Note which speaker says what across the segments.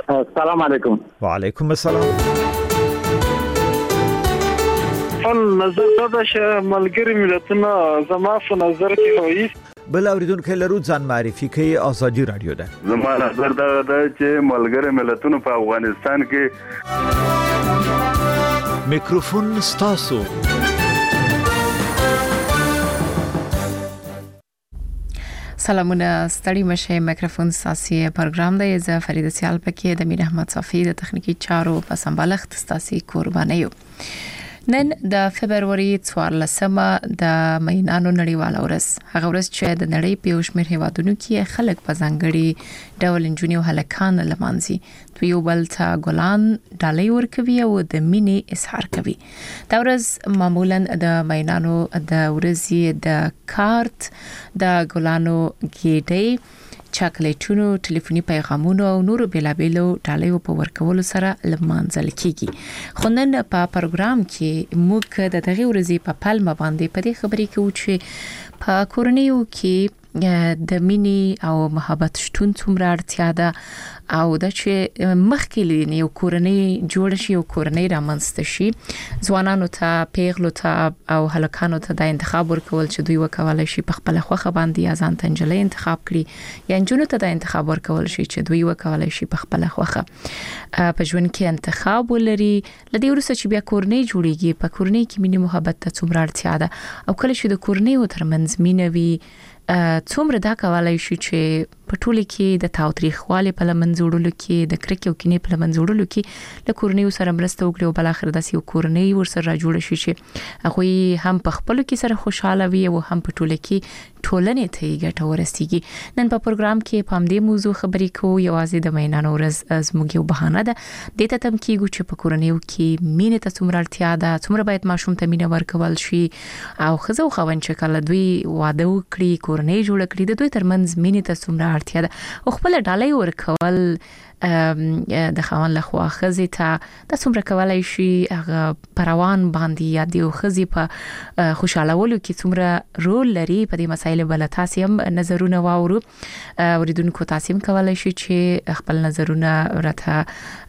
Speaker 1: السلام علیکم.
Speaker 2: وعلیکم السلام.
Speaker 3: نظر دا چې ملګری ملتونه زما په نظر کې وایي
Speaker 2: بل اوریدونکو لرو ځان معرفي کوي. ازادي رادیو ده.
Speaker 4: زما نظر دا چې ملګری ملتونه په افغانستان کې
Speaker 2: میکروفون ستاسو.
Speaker 5: سلامونه ستړي مشه. میکروفون ساسي پروګرام دی. زه فرید سیال پکې د میر احمد صافي د تخنیکی چارو په سمبالښت ستاسي قرباني یو. نن د فبرवरी 14مه د مینانو نړیواله ورځ. هغه ورځ چې د نړۍ په شمېر هیوادونو کې خلک په ځانګړي ډول انجونیو هلکان لمانځي. دوی بل ته ګلان ډالۍ ورکوي او د مینې اظهار کوي. دا ورځ معمولا د مینانو د ورځې د کارت، د ګلانو ګېډۍ، چاکلیټونو، ټلیفوني پیغامونو او نورو بیلابیلو ډالۍ په ورکولو سره لمانځل کیږي. خو نن په پروګرام کې موږ د دغه ورځې په پلمه باندې په دې خبرې کوو چې په کورنیو کې د مینې او محبت شتون څومره اړتیا ده او د چې مخکې یو کورنۍ جوړ شي او کورنۍ رامنځته شي. ځوانانو ته، پیغلو ته او هلکانو ته د انتخاب ورکول چې دوی وکولای شي په خپل خوخه باندې یا ځان تنجلې انتخاب کړي، یا انجونو ته د انتخاب ورکول شي چې دوی وکولای شي په خپل خوخه په ژوند کې انتخاب ولري. لدې ورسره چې بیا کورنۍ جوړیږي، په کورنۍ کې مینه محبت ته څومره اړتیا ده او کله چې د کورنۍ ترمنځ مینه وي څومره دا کولای شي چې په ټوله کې د تاوتریخوالي په لمنځوړلو کې، د کرکې او کینې په لمنځوړلو کې له کورنۍ سره مرسته وکړي او بل اخر داسې یو کورنۍ ورسره جوړ شي چې هغه هم په خپل کې سره خوشاله وي او هم په ټوله کې ټولنې ته ګټه ورسیږي. نن په پروګرام کې په همدې موضوع خبرې کوو. یوازې د مینانو ورځ زموږ یو بهانه ده. د ته تم کېږو چې په کورنۍ کې مینه ته څومره اړتیا ده، څومره باید ماشوم ته مینه ورکول شي او خزو خوند چې کله دوی واده وکړي، کورنۍ جوړ کړي، د دوی ترمنځ مینه ته څومره اړتیا ده او خپل ډالۍ ورکول د خوان له خوا خزي ته د څومره کولای شي هغه پروان باندې یا د خزي په خوشالولو کې څومره رول لري. په دې مسایل بل تاسو هم نظرونه واورو. اوریدونکو تاسو هم کولای شي چې خپل نظرونه راته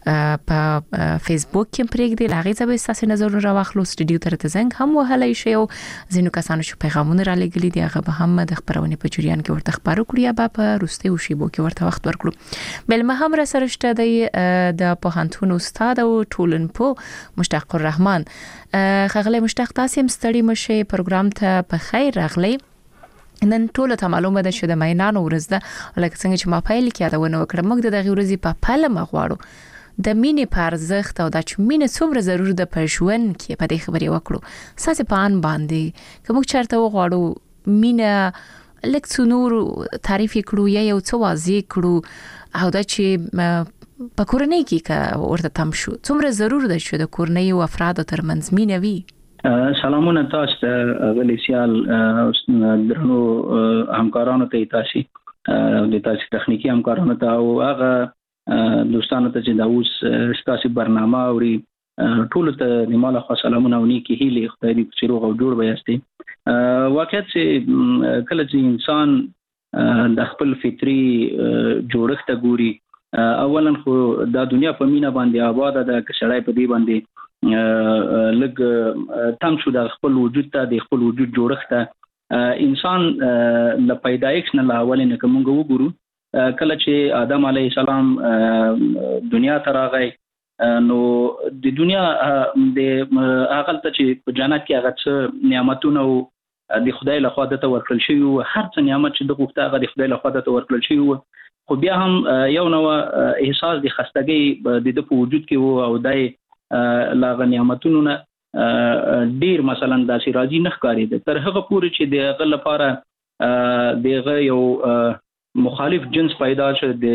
Speaker 5: په فیسبوک کې پرېږدي. لاغې ځبې تاسو نظرونه راوخلو. سټډیو ته زنګ هم وهلای شي او ځینو کسانو چې پیغامونه را لګلي دي هغه به هم د خبرونه په جریان کې ورته خبرو کړی یا په روسته او شیبو کې ورته وخت ورکړو. بل ما هم سرشته د پوهنتون استاد او ټولنپوه مشتاق الرحمن. خغله مشتاق تاسو هم ستړي مشه. پروګرام ته په خیر راغلی. نن ټول ته معلومه ده چې د مینانو ورځ ده. لکه څنګه چې ما پایل کې یادونه وکړم، موږ د دغه ورځې په پلمه غواړو د مینې په ارزښت او د مینې څومره ضروري ده په ژوند کې په دې خبرې وکړو. ساسه پان باندې کوم چرته وغواړو مینه لکه نور تعریف کړو یا یو څه واضح کړو او دا چې په کورنۍ کې ورته تم شو څومره ضرور ده چې د کورنۍ او افرادو ترمنځ مینه وي.
Speaker 6: سلامونه تاسو ته غلیسیال درنو همکارانو ته تاسو د تاسو تخنیکی همکارانو ته او هغه دوستانو ته چې دا اوس تاسو برنامه اوري ټول ته نیماله خو سلامونه او نیکی هیله خدای دې چې روغ او جوړ وایستي. واقعیت چې کله چې انسان د خپل فطري جوړښت ګوري، اولا خو د دنیا په مینا باندې آباد ده که سړی په دې باندې لګ تم شو د خپل وجود ته، د خپل وجود جوړښت ته انسان ل پیدایښت نه لاول نه کوم وګورو. کله چې آدم علیه السلام دنیا ته راغی نو د دنیا د هغه ته چې په جنت کې هغه څه نعمتونه او د خدای له خوا د ورکړل شي او هر څه نعمت چې د غوښته هغه د خدای له خوا د ورکړل شي، خو بیا هم یو نو احساس د خستګۍ د په وجود کې وو او دای لاغه نعمتونو نه ډیر مثلا د سراجي نه ښکاري. تر هغه پورې چې د هغه لپاره دغه یو مخالف جنس پیدا شو د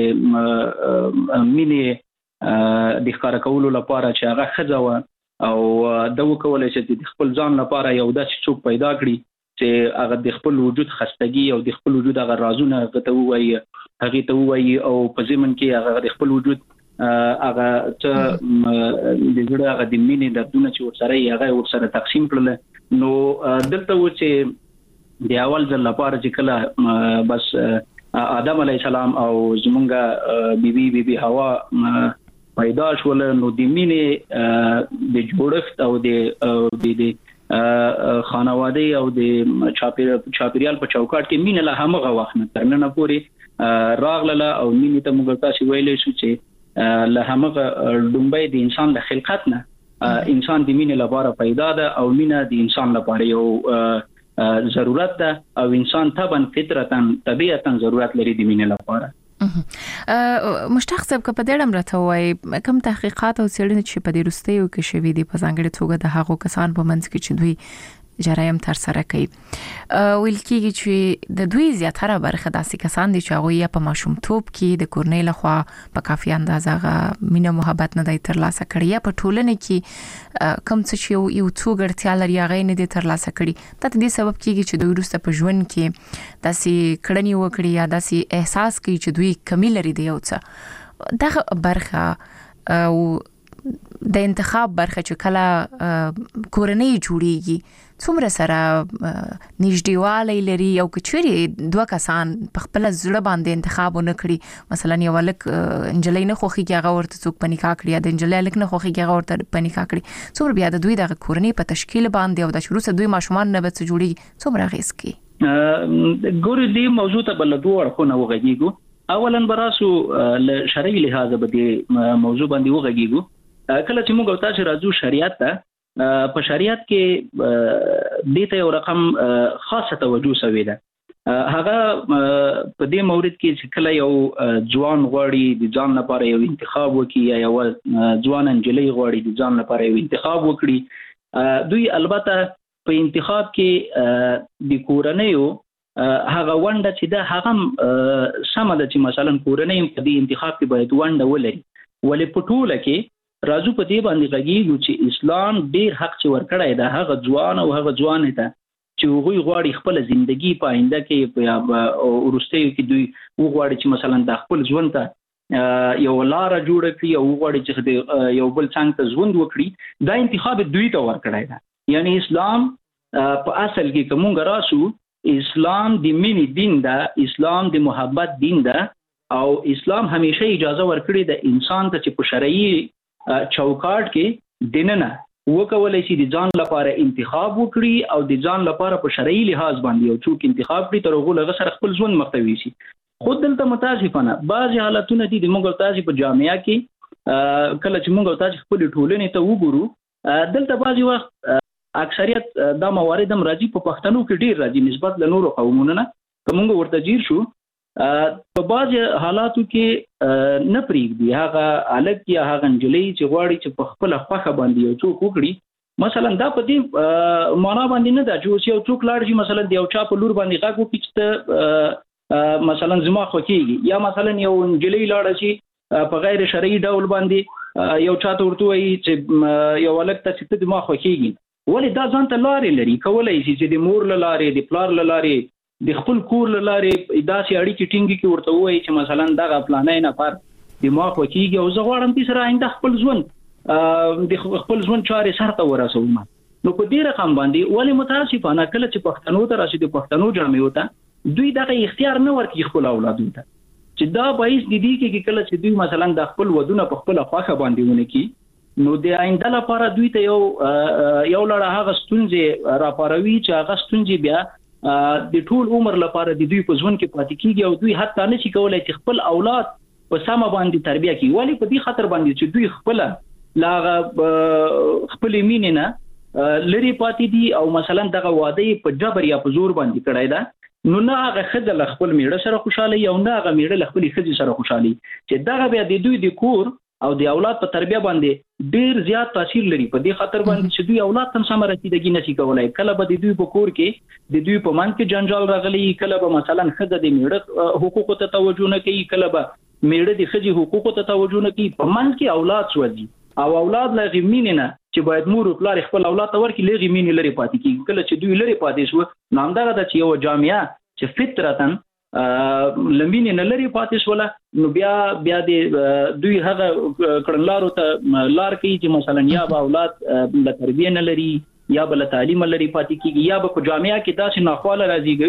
Speaker 6: مینې د ښکار کولو لپاره چې هغه خځه او د وکولای شي د خپل ځان لپاره یو داسې څوک پیدا کړي چې هغه د خپل وجود خستګي او د خپل وجود هغه رازونه غته وایي، هغه ته وایي او په ځمن کې هغه د خپل وجود هغه ته د جوړه هغه د مینې دردونه چې ورسره هغه ورسره تقسیم کړل. نو دلته و چې د اول ځل لپاره چې کله بس آدم علی السلام او زمونږه بیبي حوا پیدا شول، نو د مینې د جوړښت او د خانواده او د چاپیریال په چوکاټ کې مینه له همغه وخت نه تر نن پورې راغله او مینه ته موږ تاسو ویلې شو چې له همغه ډومبې د انسان د خلقت نه انسان د مینې لپاره پیدا ده او مینه د انسان لپاره یو ضرورت ده او انسان طبيعتاً ضرورت لري د مینې لپاره.
Speaker 5: مشتاق صاحب که په دې اړه راته وایي کوم تحقیقات او څېړنې چې په دې وروستیو کې شوي دي په ځانګړې توګه د هغو کسان په منځ کې چې دوی جرایم تر سره کوي ویل کېږي چې د دوی زیاتره برخه داسې کسان دي چې هغوی یا په ماشومتوب کې د کورنۍ لخوا په کافي اندازه مینه محبت نه دی ترلاسه کړی یا په ټولنه کې کوم څه چې یو څو ګټیا لري هغه نه دي ترلاسه کړي دا د دې سبب کېږي چې دوی وروسته په ژوند کې داسې کړنې وکړي یا داسې احساس کوي چې دوی کمی لري د یو څه دغه برخه او د انتخاب برخه چې کله کورنۍ جوړیږي څومره سره نږدېوالی لري او کچېرې دوه کسان په خپل زړه باندې انتخاب ونه کړي مثلا یو لک انجلۍ نه خوخي هغه ورته څوک پنیکا کړی یا د انجلۍ لک نه خوخي هغه ورته پنیکا کړی څومره بیا د دوی د کورنۍ په تشکیل باندې او د شروع سره دوی ماشومان نه بچ جوړي څومره غیس کی
Speaker 6: ګورې دې موضوع ته بل دوه اړخونه وغږیږو اولا براسو ل شرعي لحاظ به دې موضوع باندې وغږیږو کله چې موږ تاسو راځو شریعت ته په شریعت کې د ته یو رقم خاصه توجه شوی ده هغه په دې مورید کې چې کله یو ځوان غواړي د ځان لپاره یو انتخاب وکړي یا یو ځوان انجلۍ غواړي د ځان لپاره یو انتخاب وکړي دوی البته په انتخاب کې د کورنیو هغه ونده چې ده هغه سم ده چې مثلا کورنۍ په دې انتخاب کې باید ونده ولري ولې په ټوله کې راځو په دې باندې غږیږو چې اسلام ډیر حق چې ورکړی ده هغه ځوان او هغه ځوانه ته چې هغوی غواړي خپل ژوندۍ په آینده کې یا ورستیو کې دوی غواړي چې مثلا د خپل ژوند ته یو لار جوړ کړي او غواړي چې یو بل څنګه ته ژوند وکړي دا انتخاب دوی ته ورکړی ده یعنی اسلام په اصل کې کوم راسو اسلام د مینې دین ده اسلام د محبت دین ده او اسلام همیشه اجازه ورکړي د انسان ته چې په شرعي چوکاټ کې دیننه وکولای شي د ځان لپاره انتخاب وکړي او د ځان لپاره په شرعي لحاظ باندې یو څوک انتخاب کړي تر هغه لږ سره خپل ژوند مختوي شي خود دلته متاسفانه بعض حالتونه دي د موږ تاسو په جامعه کې کله چې موږ تاسو خپل ټولنې ته وګورو دلته بعضی وخت اکثریت دا موارد هم راځي په پښتنو کې ډیر راځي نسبت له نورو قومونو نه کوم ورته جیر شو په بعض حالاتو کې نه پریږدي هغه الګ یا هغه انجلۍ چې غواړي چې په خپل خوخه باندې یو څوک وکړي مثلا دا په دې معنا باندې نه دا چې یو څوک لاړ شي مثلا د یو چا په لور باندې غاګو کې مثلا زما خو کېږي یا مثلا یو انجلۍ لاړ شي په غیر شرعي ډول باندې یو چا ته ورته وایي چې یو الګ ته چې د ما خو کېږي ولې دا ځان ته لارې لري کولای شي چې د مور لارې د پلار لارې د خپل کور لارې داسې اړیکې ټینګي کې ورته وایي چې مثلا دغه پلانې نه پر دماغ وکیږي او زه غواړم چې سره آینده خپل ژوند د خپل ژوند چارې سرته ورسوم نو په دې رقم باندې ولې متاسفانه کله چې پښتنو ته راشي د پښتنو جامعو ته دوی دغه اختیار نه ورکړي خپل اولادو ته چې دا باعث دي کې کله چې دوی مثلا د خپل ودونه په خپل خواخه باندې ونه کی نو د آینده لپاره دوی ته یو لړ هغه ستونزې راپاروي چې هغه ستونزې بیا د ټول عمر لپاره د دوی په ژوند کې پاتې کیږي او دوی حتی نشي کولای چې خپل اولاد په سم باندې تربیه کړي ولی په دې خاطر باندې چې دوی خپل مینې نه لري پاتې دي او مثلا دغه واده په جبر یا په زور باندې کړای دا نو نه هغه خدای خپل میړه سره خوشاله یا نه هغه میړه خپل خځې سره خوشالي چې دغه بیا د دوی د کور او د اولاد په تربیه باندې ډیر زیات تاثیر لري په دې خاطر باندې چې دوی اولاد تم سم رسیدګي نشي کولای کله به د دوی په کور کې د دوی په منځ کې جنجال راغلي کله به مثلا خځه د میړه حقوقو ته توجه نه کوي کله به میړه د خځې حقوقو ته توجه نه کوي په منځ کې اولاد سوځي او اولاد لا غمینه نه چې باید مور او پلار خپل اولاد ته ورکړي لږه مینه لري پاتې کیږي کله چې دوی لري پاتې شو نام دا چې یو جامعه چې فطرتن لمبینه نه لري پاتې شول نو بیا د دوی هغه کړنلارو ته لار کوي چې مثلا یا به اولاد د تربیه نه لري یا به تعلیم لري پاتې کیږي یا به په جامعه کې داسې ناخواله راځي کوي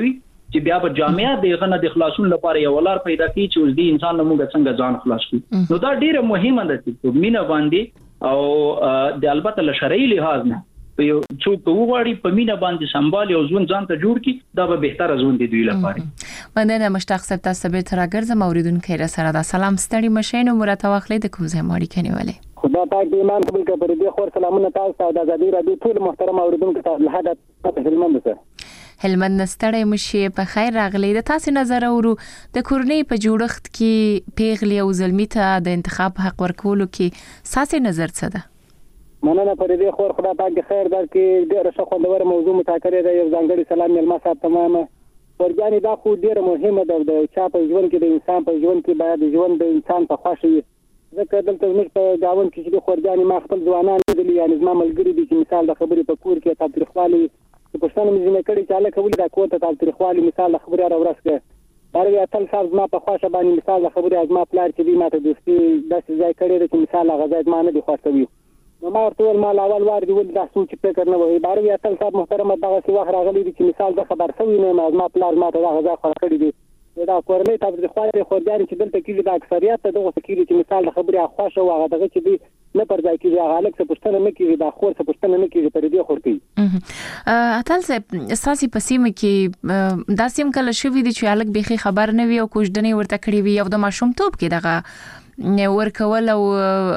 Speaker 6: چې بیا په جامعه دغه نه د خلاصون لپاره یو لار پیدا کی چې اوس دی انسان له موږ څنګه ځان خلاص کړي. نو دا ډیره مهمه ده چې مینه باندې او د البته له شرعي لحاظ نه یو څوک وغواړي په مینه باندې سمبال یو ژوند ځان ته جوړ کړي دا به بهتره ژوند دی دوی لپاره.
Speaker 5: مننه مشتاق صاحب تاسو به تر راګرځم اوریدونکو را سره دا سلام ستړي مشین او مرته واخلې د کوم ځای ماړي کنيواله.
Speaker 1: خدا پاک دې ایمان قبول کړي. پر دې خور سلامونه تاسو ته د ازادي رادیو ټول محترم اوریدونکو ته له حد هلمند سره.
Speaker 5: هلمند نستړی مشي په خیر راغلی. د تاسو نظر اورو د کورنۍ په جوړښت کې پیغلي او زلمی ته د انتخاب حق ورکولو کې ساسي نظر څه ده؟
Speaker 1: مننه پر دې خور خدا پاک خیر درکې. ډېر ښه خوندور موضوع مذاکره ده. یو ځانګړي سلام ملما صاحب تمامه ورګانی دا خو ډېر مهمه ده د چا په ژوند کې د انسان په ژوند کې باید ژوند د انسان په خوښه وي. ځکه دلته موږ په گاون کې چې خورګانی ما خپل ځوانان لیدلي یعنی زما ملګری دي چې مثال د خبرې په کور کې تاریخوالي پښتون مې نه کړی چې الله کوي دا کوته تاریخوالي مثال خبرې را ورسکه باندې تل صاحب زما په خوښه باندې مثال خبرې از ما پلار چې دی ماته دوستي داسې ځای کړی چې مثال غزاد ما نه دی خوښوي. نو ما ورته مال اول وار دی ول دا سوچ فکر نه وای باندې تل صاحب محترم دغه څه وخت راغلی دي چې مثال د خبر سوي نه ما پلار ما ته دا غزا خور کړی دی. دا کورنۍ تاریخوالي خورګانی چې دلته کې د اکثریت ته دغه کېږي چې مثال خبرې خوښه او هغه دغه چې دی نه پر ځای کې هغه الګ څه پښتنه نه کېږي دا خور څه پښتنه نه کېږي پر دې خورتي.
Speaker 5: اتل صاحب اساسي پسیمه کې دا سیم کله شوې دي چې الګ بيخي خبر نه وي او کوژدنې ورته کړی وي او د ماشوم توپ کې دغه ورکول او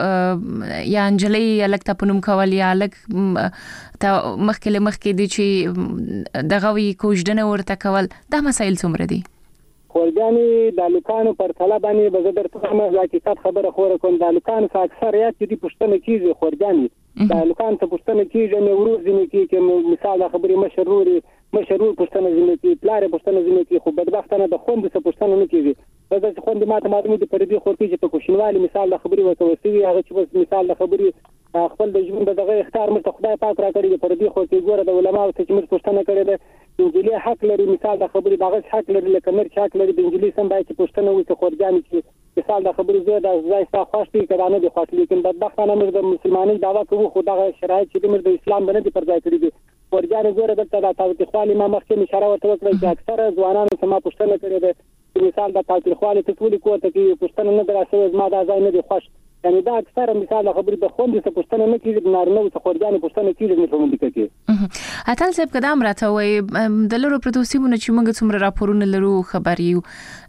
Speaker 5: یا انجلي الګ ته پنوم کول یا الګ ته مخکې دي چې دغه وی کوژدنه ورته کول دا مسایل څومره دي؟
Speaker 1: خورګانی د لوکانو پر طلب باندې بزدر ته ما حقیقت خبره خور کوم د لوکانو څخه اکثریت چې پښتنه کیږي خورګانی د لوکانو څخه پښتنه کیږي نو ورځ نه کیږي مثال خبري مشرور پښتنه ځینې کې پلار پښتنه ځینې کې خو بدبختانه د خوند څخه پښتنه نه کیږي. دا چې خوند ماته معلومه دي پر دې خورتي چې په کوشنوالي مثال خبري وکوي هغه چې مثال خبري خپل د ژوند دغه اختیار مت خدای پاک را کړی پر دې خورتي ګوره د علماء ته چې موږ پښتنه کړی ده انجلي حق لري مثال د خبري دغه حق لري لکه مرچ حق لري د انجلي سم باید چې پښتنه وي چې خورګانی چې مثال د خبري زه د ځای څخه خوشتي کړه نه دي خوښ لیکن بدبختانه موږ د مسلمانۍ دعوا کوو خو دغه شرایط چې موږ د اسلام باندې پر ځای کړی دي. ورګانی ګوره دلته د تاریخوالي ما مخکې اشاره ورته وکړه چې اکثره ځوانانو سم پښتنه کړی ده مثال د تاریخوالي ته ټول کوته کې پښتنه نه دراسه ما دا ځای نه دی خوښ یعنی دا اکثره مثال خبرې د خوند څخه پښتنه نه کیږي نارینه څخه خورګانی پښتنه کیږي نه کوم دي کې.
Speaker 5: اتل صاحب قدم راته وای د لرو پروتوسیمونه چې موږ څومره راپورونه لرو خبريو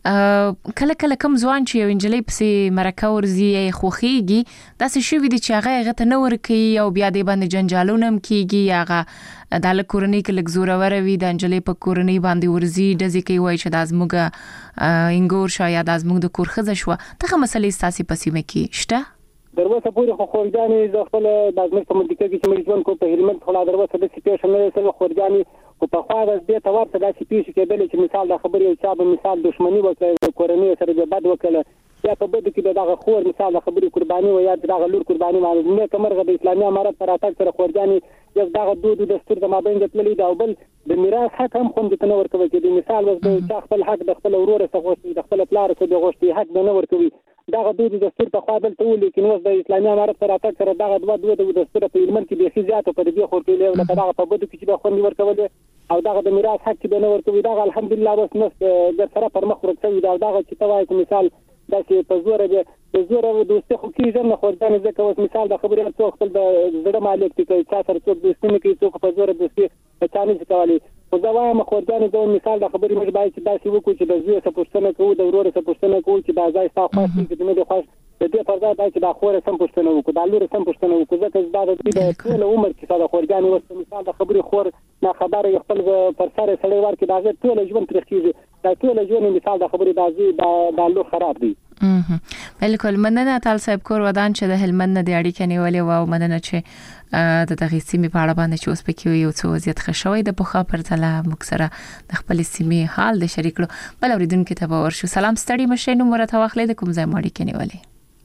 Speaker 5: کله کله کم ځوان چې یو انجلۍ پسې مرکه ورزي خوخيږي دا څه شوی دي چې هغه ته نه ورکي او بیا دې باندې جنجالونه هم کیږي هغه د کورنۍ کې لږ زوره وروي د انجلۍ په کورنۍ باندې ورزي د ځکه وای چې د ازموګه انګور شاید ازموګ د کورخزه شو ته مسلې ساسي پسیمه کې شته
Speaker 1: دروازه پورې خو خورګانی ز خپل د ازمن په منطقه کې چې موږ ژوند کو په هلمند خلا دروازه د سپیشن نه سره خورګانی او په خوا د دې توار څخه د سپیش کېدل چې مثال د خبرې او چا به مثال دښمنی وکړي کورنۍ سره به بد وکړي یا په بده کې دغه خور مثال د خبرې قرباني او یا دغه لور قرباني باندې نه کمرغه د اسلامي امارت پر اتاک سره خورګانی یو دغه دود دستور د مابین د تللی دا بل د میراث حق هم خوند ته ورکوي چې د مثال وس د خپل حق د خپل ورور څخه غوښتي د خپل پلار څخه د غوښتي حق نه ورکوي دغه دود دستور په خوا دلته ولې کې نو د اسلامي امارت پر اتاک سره دغه دوه د دستور په علم کې به زیاته پر دې خور کې له دغه په بده کې چې خوند ورکول او دغه د میراث حق کې نه ورکوي دغه الحمدلله بس نس د سره پر مخ ورکوي دغه چې توای مثال دا چې په زوره دوستي خو کېږي نه خورګانی ځکه اوس مثال د خبرې څو خپل د زړه مالک دي چې چا سره څوک دوستي نه کوي څوک په زوره دوستي چا نه کوي خو دا وایم خورګانی د مثال د خبرې موږ باید چې داسې وکړو چې د زوی څخه پوښتنه کوو د ورور څخه پوښتنه کوو چې دا ځای تاسو خاص دي چې نه خوښ د دې پر ځای چې دا خور سم پوښتنه وکړو دا لور سم پوښتنه وکړو ځکه دا د ټول عمر کې دا خورګانی اوس مثال د خبرې خور نه خبره خپل پر سره سړی ورکړي دا ټول ژوند تر کېږي دا ټول ژوند مثال د خبرې دازي دا لور خراب دي.
Speaker 5: بالکل مننه تل صاحب کور ودان چې د هلمند نه د اړیکې نیولې او مننه چې د دغه سیمې په اړه باندې چې اوس پکې یو څه وضعیت خښوي د پوخا پر تله مکسره د خپل سیمې حال د شریک کړو بل اوریدونکو ته ورشو سلام ستړي مشه نو مرته واخلې د کوم ځای ماړي کې نیولې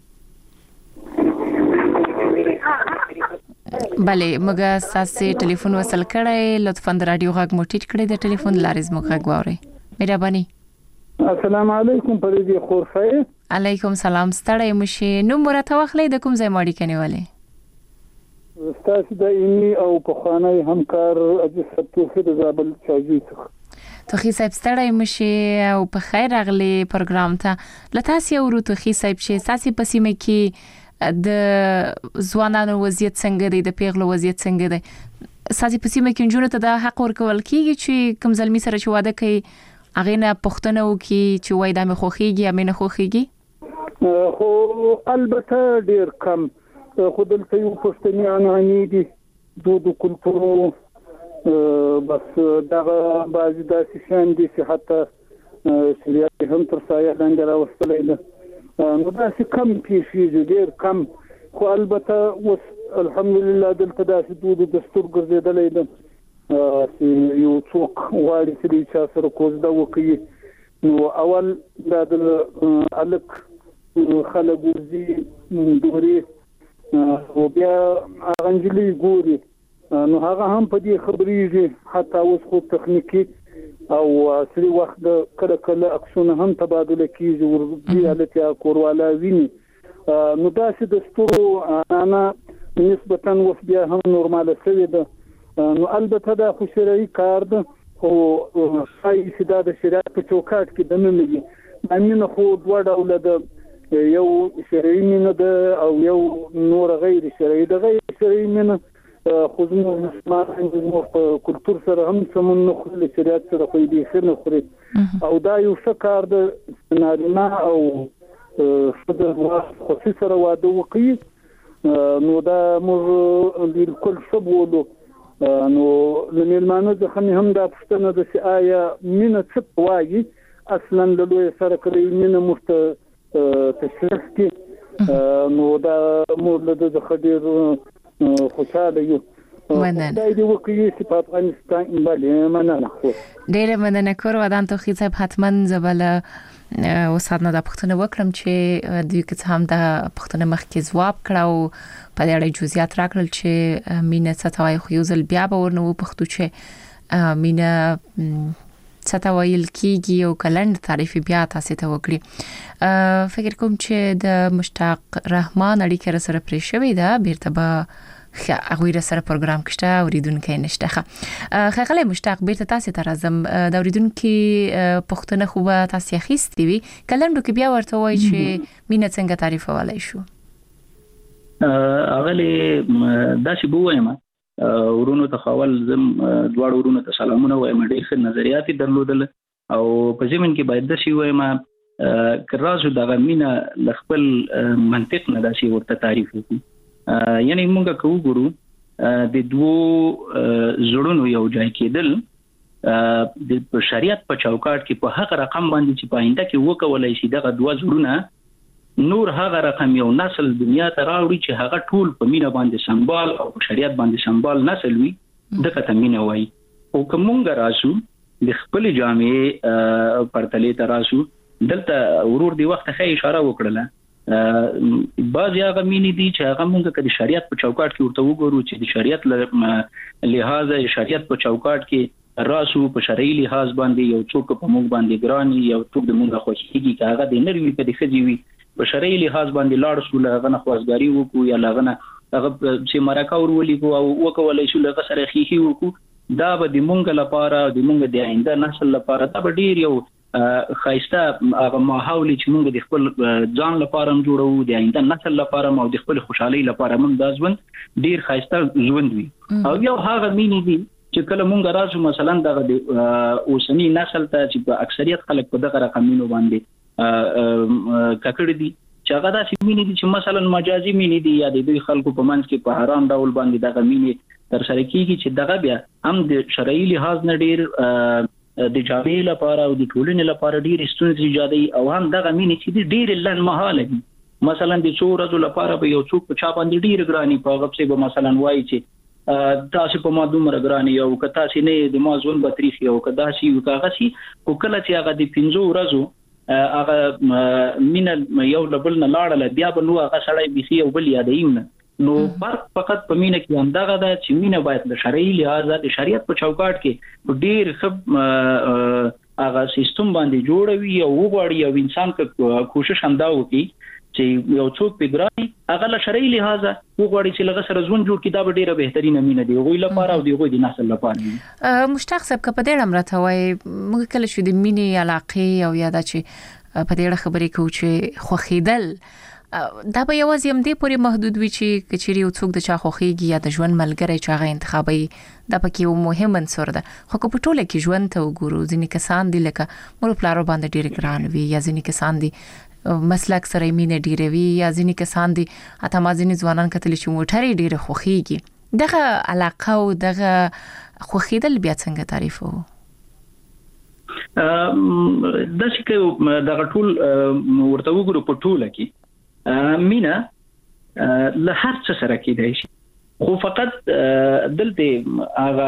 Speaker 5: بله مګه ساسي ټلیفون وصل کړئ لطفا د رادیو غږ مو ټیټ کړئ د ټلیفون لارې زموږ غږ واورئ مهرباني.
Speaker 1: السلام علیکم پر دې خورخه
Speaker 5: علیکم سلام ستړی مشه نو مرته واخلې د کوم ځای ماړي کې نیولې
Speaker 1: استاد د اینی او په خانه همکار اجي سپتو د زابل چاجي څخه
Speaker 5: توخی صاحب ستړی مشي او په خیر راغلی پروګرام ته. لتاسي اورو توخی صاحب چې ساسي پسیمه کې د ځوانانو وضعیت څنګه دی، د پیغلو وضعیت څنګه دی؟ ساسي پسیمه کې جنونو ته د حق ورکول کیږي چې کوم ځلمی سره چې واده کوي هغه نه پښتنه وکي چې وای د مې خوخيږي یا مې نه خوخيږي؟
Speaker 7: خو البته ډیر کم. خو دلته یو پښتني عنعنې دي، دود کلتور، بس دغه بعضی داسې شان دي چې حتی شریعت هم تر سایه لاندې راوستلی ده. نو داسې کم پیښیږي، ډیر کم. خو البته اوس الحمدلله دلته داسې دود دستور ګرځېدلی ده چې یو څوک غواړي چې د چا سره کوزده وکړي نو اول دا د الک خلک ورځي دوري او بیا هغه نجلۍ ګوري، نو هغه هم په دې خبرېږي. حتی اوس خو تخنیکي او عصري وخت کله کله عکسونه هم تبادله کیږي، ورځي هلته کوروالا ویني. نو داسې دستور انا نسبتا اوس بیا هم نورماله شوې ده. نو البته دا خو شرعي کار ده، خو ښایي چې دا د شریعت په چوکاټ کې دننه وي. مینه خو دوه ډوله ده، یو شرعي مینه ده او یو نور غیر شرعي ده. غیر شرعي مینه خو زموږ مسلمانان زموږ په کلتور سره هم سمون نه خوري، شریعت سره خو یې بیخي نه خوري. او دا یو ښه کار ده چې نارینه او ښځه خصوصي سره واده وکړي. نو دا موږ بالکل ښه بولو. نو له میلمانو څخه مې هم دا پوښتنه ده چې آیا مینه څه وایي؟ اصلا له لوی سره کړی مینه موږ ته تشریح کړي. نو دا موږ له ده څخه ډېر خوشحاله یو. خدای دې وکړي چې په افغانستان باندې مننه.
Speaker 5: ډېره مننه کور ودان توخی صاحب. حتما زبله وسات نه د پښتنه وکړم چې دوی که هم د پښتنه مخ کې جواب کړو په دې اړه جزئیات راکړل چې مینه څه توای خو یو ځل بیا به ورنو پښتو چې مینه څه توایل کیږي او کلند تعریف بیا تاسو ته وکړي. فکر کوم چې د مشتاق رحمان اړیکه سره پرې شوې ده، بیرته به هغه سره پروګرام کشته اوریدونکو نشته. خغله مشتاق بیرته تاسو ته راځم. د اوریدونکو پښتنه خو به تاسو خېستې وي کلندو کې بیا ورته وای چې مینه څنګه تعریفولای شو؟
Speaker 6: اغله داسې بووایم ورونو ته خپل زم دواړو ورونو ته سلامونه وایم. ډېر ښه نظریات درلودل او په زمين کې باید داسې وایم کرازو دغه مینه خپل منطق نه داسې ورته تعریف وکړو. یعنی موږ کوو ګورو د دوه زړونو یو ځای کېدل د شریعت په چوکاټ کې په هغه رقم باندې چې پاینده کې وکولای شي دغه دوه زړونه نور هغه رقم یو نسل دنیا ته راوړي چې هغه ټول په مینه باندې سمبال او په شریعت باندې سمبال نسل وي، دغه ته مینه وایي. او کومه راسو د خپل جامعې پرتلې ته راسو دلته ورور دی وخت خې اشاره وکړه بعض هغه مینې دي چې هغه موږ کله شریعت په چوکاټ کې ورته وګورو چې د شریعت لحاظ شریعت په چوکاټ کې راسو په شرعي لحاظ باندې یو څوک په موږ باندې ګرانی یو څوک د موږ خوښيږي چې هغه د نروي په دخه دی په شرعي لحاظ باندې لاړ شو لغه نه خوازګاری وکړو یا لغه نه هغه چې مرکه ورولي کو او وکولای شو لغه سره خيخي وکړو. دا به د موږ لپاره د موږ د آینده نسل لپاره دا به ډیر یو خایسته هغه ماحول چې موږ د خپل ځان لپاره جوړو، د آینده نسل لپاره او د خپل خوشحالي لپاره موږ د ژوند ډیر خایسته ژوند وي. او یو هغه مینې دي چې کله موږ راځو مثلا د اوسنی نسل ته چې په اکثریت خلک په دغه رقمینو باندې ککړ دي چې هغه داسې مینې دي چې مثلا مجازي مینې دي یا د دوی خلکو په منځ کې په حرام ډول باندې دغه مینې تر سره کیږي چې دغه بیا هم د شرعي لحاظ نه ډیر د جامعې لپاره او د ټولنې لپاره ډیر ستونزې ایجادوي او هم دغه مینې چې ډیر لنډمهاله دي. مثلا د څو ورځو لپاره به یو څوک په چا باندې ډیر ګرانی په هغه څه به مثلا وایي چې تاسو په ما دومره ګرانی او که تاسو نه د ما ژوند به تاریخ او که داسي او که هغه سي او کله چې هغه د 15 ورځو هغه مینه یو لبل نه لاړل بیا به نو هغه سړی بيسي او بل یادایم نه. نو فرق فقط په مینه کې همدغه ده چې مینه باید د شرعي لحاظ د شریعت په چوکاټ کې ډیر ښه هغه سیستم باندې جوړوي او وغواړي او انسان کوشش همدا وکړي چې یو څوک په ګراني هغه له شرعي لحاظه وګوري چې لږ سره ژوند جوړ کړي دا به ډیره بهترینه مینه دی غوي لپاره او دی غوي د نسل لپاره.
Speaker 5: مشتاق صاحب که په دې امرته وای موږ کله شو د مینې علاقه او یاده چې په دې خبرې کوو چې خوخیدل دا به یوازې هم دې پورې محدود وي چې کچېری یو څوک د چا خوخيږي یا د ژوند ملګری چې هغه انتخابي دا پکې یو مهم عنصر ده. خو په ټوله کې ژوند ته وګورو ځینې کسان دي لکه مور پلارو باندې ډېر ګران وي یا ځینې کسان دي مسلک سره مینه ډیره وی یا ځینې کسان دي اته ما ځینې ځوانان کتل چې موټر ډیره خوخيږي دغه علاقه او دغه خوخیدل بیا څنګه تعریفو؟
Speaker 6: د شکه دغه ټول ورته وګورو په ټوله کې مینا له هر څه سره کېدای شي خو فقط دلته هغه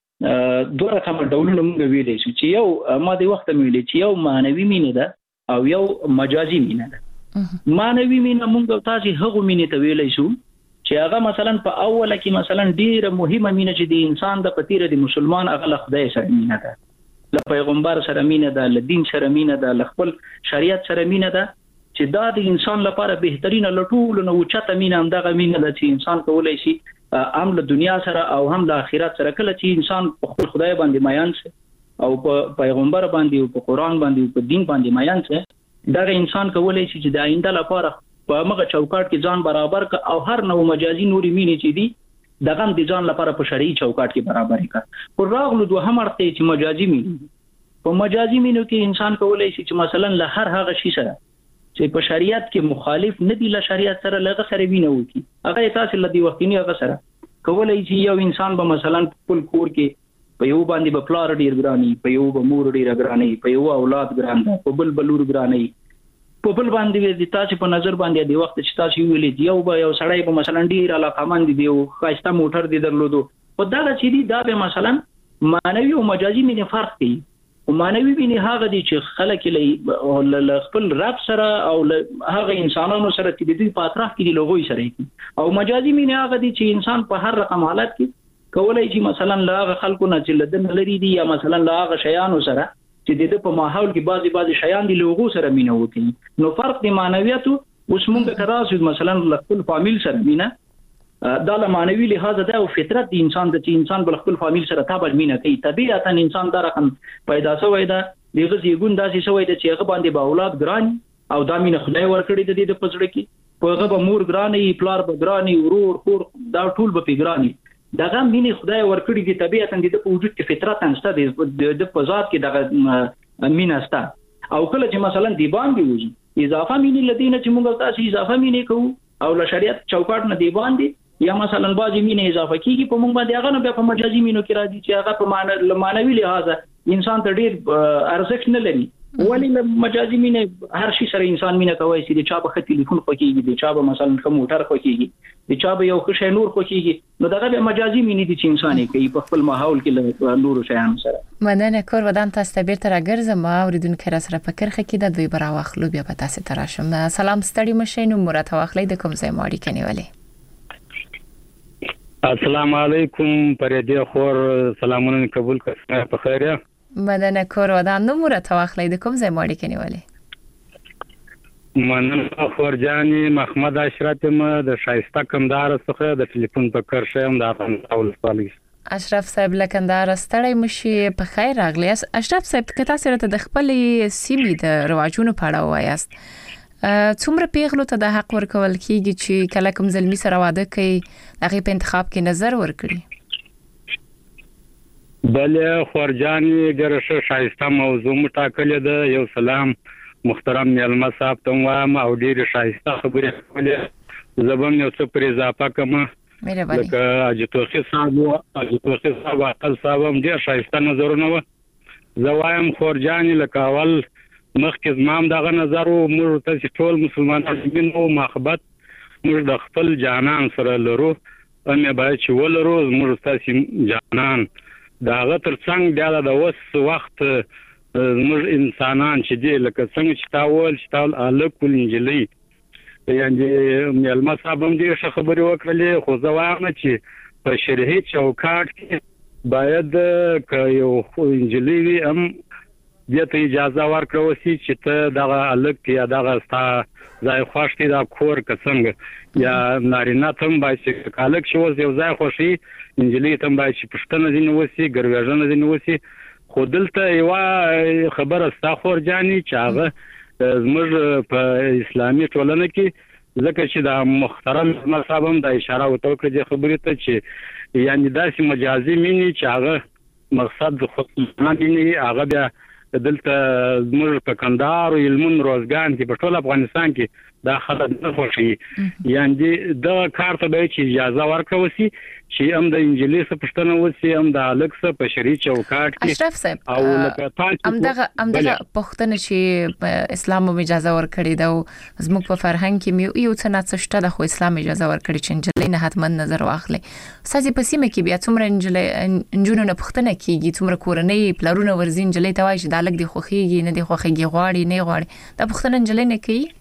Speaker 6: دوه رقم ډولونه موږ ویلې چې یو ما د وخت ویلې چې یو مانوي مینه ده او یو مجازي مینه ده. مانوي مینه موږ تاسو هغه مینه ته ویلې شو چې هغه مثلا په اوله کې مثلا ډیره مهمه مینه چې د انسان د پتیره د مسلمان هغه له خدای سره مینه ده له پیغمبر سره مینه ده له دین سره مینه ده له خپل شریعت سره مینه ده چې دا د انسان لپاره بهترینه لټول نو چته مینه هم دغه مینه ده چې انسان کولای شي هم له دنیا سره او هم د آخرت سره کله چې انسان په خپل خدای باندې میان شي او په پیغمبر باندې او په قران باندې او په دین باندې میان شي دا انسان کولای شي چې د آینده لپاره په مغه چوکاټ کې ځان برابر ک او هر نو مجازي نوري مینه چې دي دغه د ځان لپاره په شرعي چوکاټ کې برابر ک پر راغلو دوه هم ارته چې مجازي مینه په مجازي مینه کې انسان کولای شي چې مثلا له هر هغه شي سره چې په شریعت کې مخالف نه دی له شریعت سره لږه سره وینه وکي هغه تاسو لدی وختینی هغه سره کولای شي یو انسان به مثلا خپل کور کې په یو باندې په پلار ډیر ګرانی په یو به مور ډیر ګرانی په یو اولاد ګران په بل بلور ګرانی په بل باندې د تاسو په نظر باندې دی وخت چې تاسو ویلې یو به یو سړی په مثلا ډیر علاقمند دی او خاصه موټر دی درلودو په دا چې دی دا به مثلا مانوي او مجازي مینه فرق دی او مانوي مینه هغه دی چې خلک له خپل رب سره او هغه انسانانو سره چې د دې په اطراف کې دی لوګوي سره او مجازي مینه هغه دی چې انسان په هر رقم حالت کې کولای شي مثلا لاغه خلکو نه چې لدن لري دي یا مثلا لاغه شیانو سره چې د په ماحول کې بعضي شیان دي لوګو سره مینه وکړي نو فرق د معنویت اوس موږ کراسو مثلا خپل فامیل سره مینه دا له معنوي لحاظ ده او فطرت د انسان د چې انسان بل خپل فامیل سره تابع مینه کوي طبيعتا انسان دا رقم پیدا شوی ده دغه زیګون داسې شوی ده چې هغه باندې به اولاد ګران او دا مینه خدای ورکړي د دې د پزړه کې په هغه به مور ګراني پلار به ګراني ورور خور دا ټول به پیګراني دغه مینه خدای ورکړي دي طبيعتا د په وجود کې فطرت انسته د پزات کې دغه مینه استه او کله چې مثلا دی باندې وږي اضافه مینه لدینه چې موږ تاسو اضافه مینه کوو او له شریعت چوکاټ نه دی باندې یا مثلا بعضی مینه اضافه کیږي په موږ باندې هغه نه په مجازي مینه کې راځي چې هغه په معنوي لحاظ انسان ته ډیر ارزښت نه لري ولی مجازي مینه هر شي سره انسان مینه کوي چې د چا په خط ټلیفون خوکیږي د چا په مثلا کوم موټر خوکیږي د چا به یو ښه نور خوکیږي نو دغه به مجازي مینه دي چې انسان کوي په خپل ماحول کې له نور شیانو سره.
Speaker 5: مننه کور ودان تاسو ته بیرته راګرځم اوریدونکو را سره فکر خکې د دوی برا واخلو بیا په تاسو تراشم. سلام ستړي مشینو مراد واخلې د کوم ځای ماړي کنيولې.
Speaker 8: السلام علیکم پرېدې خور سلامونه قبول کړئ په خیره.
Speaker 5: مننه کور ودان نو مراد واخلې د کوم ځای ماړي کنيولې.
Speaker 8: مننه خورجاني محمد اشرف م د شایسته کمدار څخه د ټلیفون په کار شم د افغانستان ولسوالۍ.
Speaker 5: اشرف صاحب لکندار ستړی مشي په خیر راغلی. اشرف صاحب کته سره ته د خپل سیمې د رواجونو په اړه وایاست څومره پیغلو ته د حق ورکول کیږي چې کله کوم زلمی سره واده کوي هغه په انتخاب کې نظر ورکړي؟
Speaker 8: بله خورجاني ګرشه شایسته موضوع مټاکلې ده. یو سلام محترم میلمه صاحب ته وایم او ډېر شایسته خبرې کولې زبم یو څه پر اضافه کوم
Speaker 5: مهرباني.
Speaker 8: لکه اجتوخي صاحب عقل صاحب هم ډېر شایسته نظرونه و. زه وایم خورجاني لکه اول مخکې زمام دغه نظر و موږ ته ټول مسلمانان مینو محبت موږ د خپل جانان سره لرو امه باید چې ولرو موږ تاسو جانان داغه ترڅنګ بیا د اوس وخت موږ انسانان چې دی لکه څنګه چې تاول چې تاول الکل انجلي یعنی ملما صاحب هم دې خبرې وکړلې خو زه وایم چې په شرعي چوکاټ کې باید ک یو انجلي هم دې ته اجازه ورکړو چې ته دغه الګ یا دغه ستا ځای خوښتي دا کور کڅنګ یا نارینه تم باید کالک شو یو ځای خوشي انجلې تم باید چې پښتنه دین وسی ګروژنه دین وسی خو دلته یو خبره ستا خور جاني چې هغه زموږ په اسلامي ټولنه کې ځکه چې دا محترم مذهب هم د اشاره وکړه د خبرې ته چې یعنی داسې مجازي مینی چې هغه مقصد خو نه مینی هغه بیا دلته زموږ په کندهار او علمون روزګان کې په ټول افغانستان کې دا خلک نه خوشي یعنی دا کار ته به چې اجازه ورکړو سي چې هم د انجلیس پښتنه وسی هم د الکس په شریعت چوکاټ کې
Speaker 5: اشرف صاحب
Speaker 8: او لکه
Speaker 5: امدغه پښتنه چې اسلام مو اجازه ورکړي دا زموږ په فرهنګ کې یو څه نه شته د خو اسلام اجازه ورکړي چې انجلې نه حتمن نظر واخلي سازي په سیمه کې بیا څومره انجونو نه پښتنه کیږي څومره کورنۍ پلارونه ورزین انجلې ته وایي چې د الک دی خوخيږي نه دی خوخيږي غواړي نه غواړي د پښتنه انجلې نه کوي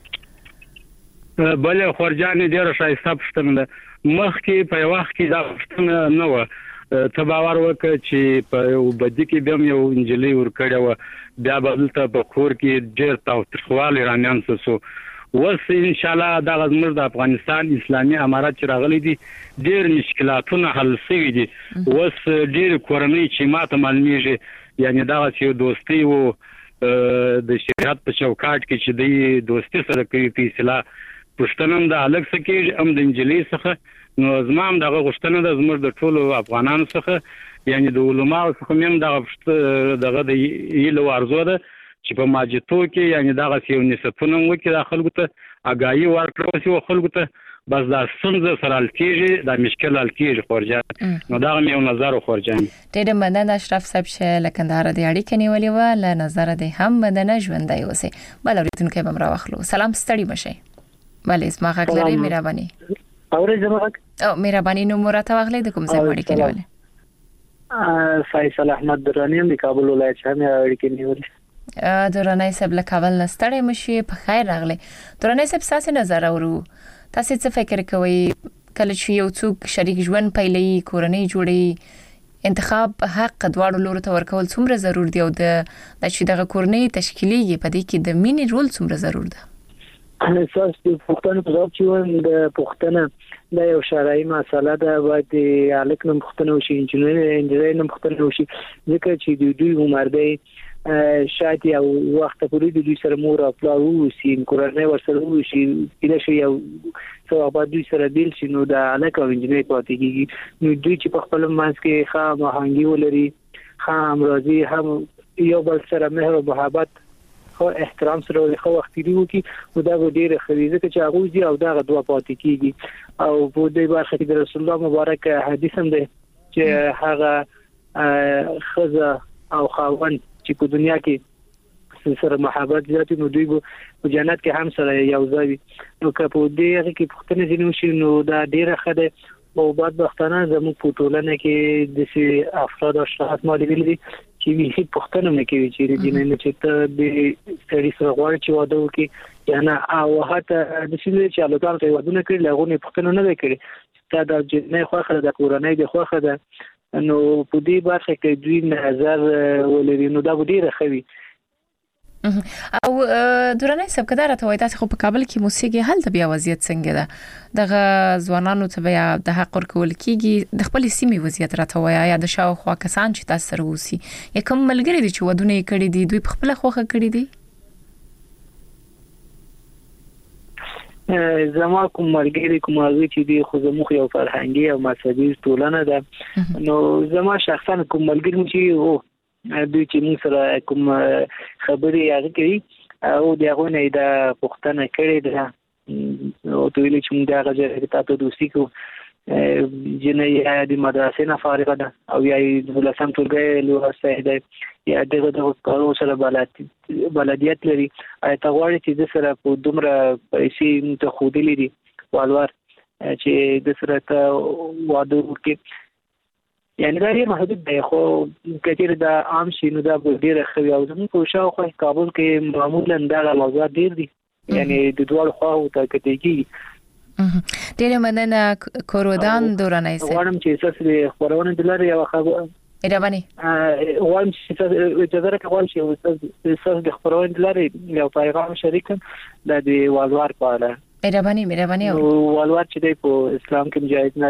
Speaker 8: بل خورجان ډیر شایسته پښتنه ده مخکې په وخت کې دا پښتنه نه و ته باور وکړه چې په بدی کې به یو انجلۍ ورکړې و بیا بدلته په کور کې ډیر تاوتریخوال ایرانیان سو وس ان شاء الله دا زموږ د افغانستان اسلامي امارات چې راغلي دي ډیر مشکلاتونه حل شوي دي وس ډیر کورنۍ چې ماته معلومیږي یعنی دا چې دوستي وو د شریعت په چوکاټ کې چې د دوستي سره کوي په اصطلاح پښتنم د الګ څخه هم د انجلۍ څخه نو زمام دغه غشتنه د زموږ د ټولو افغانانو څخه یعنی د علماء څخه هم دغه د یلو ارزو ده چې په ماجتو کې یعنی دغه یو نسبونه وکړي د خلکو ته اگاهي ورکړو چې خلکو ته بس دا څنګه سره الکیږي دا مشکل الکیږي خورجان نو دا یو نظر خورجان
Speaker 5: ډېر مننه اشرف صاحب چې لکندار د اړیکې نیولې و له نظر د هم مدنه ژوندۍ اوسه بل اورېدونکو به مرا واخلو سلام ستړي مشه بله اسما غږ لري مهرباني
Speaker 9: اورې زموږ
Speaker 5: او مهرباني نو مرته واخلې د کوم ځای وړي کې نیولې
Speaker 9: فیصل احمد درانی د کابل ولایت څخه مې اړیکې نیولې
Speaker 5: درانی صاحب له کابل نستړې مشي په خیر راغله درانی صاحب تاسو نظر اورو تاسو څه فکر کوئ کله چې یو څوک شریک ژوند پیلوي کورنۍ جوړي انتخاب حق دواړو لورو ته ورکول څومره ضرور دی او د چې دغه کورنۍ تشکیلي په دې کې د مینې رول څومره ضرور دی
Speaker 9: اساس د پښتنو په ځاب چې د پښتنه د یو شرعي مسله ده باید الک نم پښتنه وشي انجینر نم پښتنه وشي ځکه چې دوی عمر دی شاید یو وخت پورې د دوی سره مور او پلار وسی کورنۍ ورسره وشي کله شي یو څو آباد دوی سره بیل شي نو د الک او انجینر پاتې کیږي نو دوی چې په خپل منځ کې ښه مهنګي ولري ښه همراضي هم یو بل سره مهر او محبت خو احترام سره خو وخت دیو کې او دا ډیره خریزه چې هغه دي او دا دوا پاتې کیږي او په دې برخه کې د رسول الله مبارک حدیث هم دی چې هغه خزه او خاون چې په دنیا کې سره محبت زیات نو دوی په جنت کې هم سره یو ځای نو که په دې کې پښتنه جنو شي نو دا ډیره خده او بدبختانه زموږ په ټولنه کې د افراد او شخص مالي دي چې وی پښتنه نه کوي چې د نه چې ته د سړي سره غواړي چې واده وکړي یا نه او هغه د شي چې الله تعالی ته ودونه کړی لغونه پښتنه نه کړی تا د جنې خوخه د کورنۍ د خوخه ده نو په دې برخه کې دوی نظر ولري نو دا ډیره خوي
Speaker 5: او درنه سب کدار ته وای تاسو په کابل کې موسیقي حل د بیا وضعیت څنګه ده دغه ځوانانو ته بیا د حق ورکول کیږي د خپل سیمې وضعیت راته وای یا د شاوخوا کسان چې تاسو سره وسی یکم ملګری دي چې ودونه کړي دي دوی په خپل خوخه کړي دي
Speaker 9: زما کوم ملګری کوم هغه چې دی خو زموږ یو فرهنګي او مذهبي ټولنه ده نو زما شخصا کوم ملګری چې دوی چې موږ سره کوم خبري هغه کوي او دغه نه د پښتنه کړي ده او دوی چې موږ هغه ځای ته دوستي کو جنې د مدرسې نه فارغ ده او یا د لسم ټولګي لوسته ده یا دغه کارو سره بلدیت لري ته غواړي چې د سره په دومره پیسې ته خودلې دي والوار چې د سره ته واده وکړي یعنی دا ډیر محدود دی خو کثیر د عام شینو دا ډیر خوي او زموږ په شاوخوا کابل کې معمولا دا موضوعات ډیر دي یعنی د دوه خواو ته کېږي
Speaker 5: ډیر مننه کورودان دورانه سي
Speaker 9: غواړم چې تاسو خبرونه دلاره یو خبر
Speaker 5: مهرباني
Speaker 9: غواړم چې اجازه راکړم چې استاد د خبرونه لري یو پیغام شریکم د والوار په اړه
Speaker 5: مهرباني
Speaker 9: والوار چې په اسلام کې جایز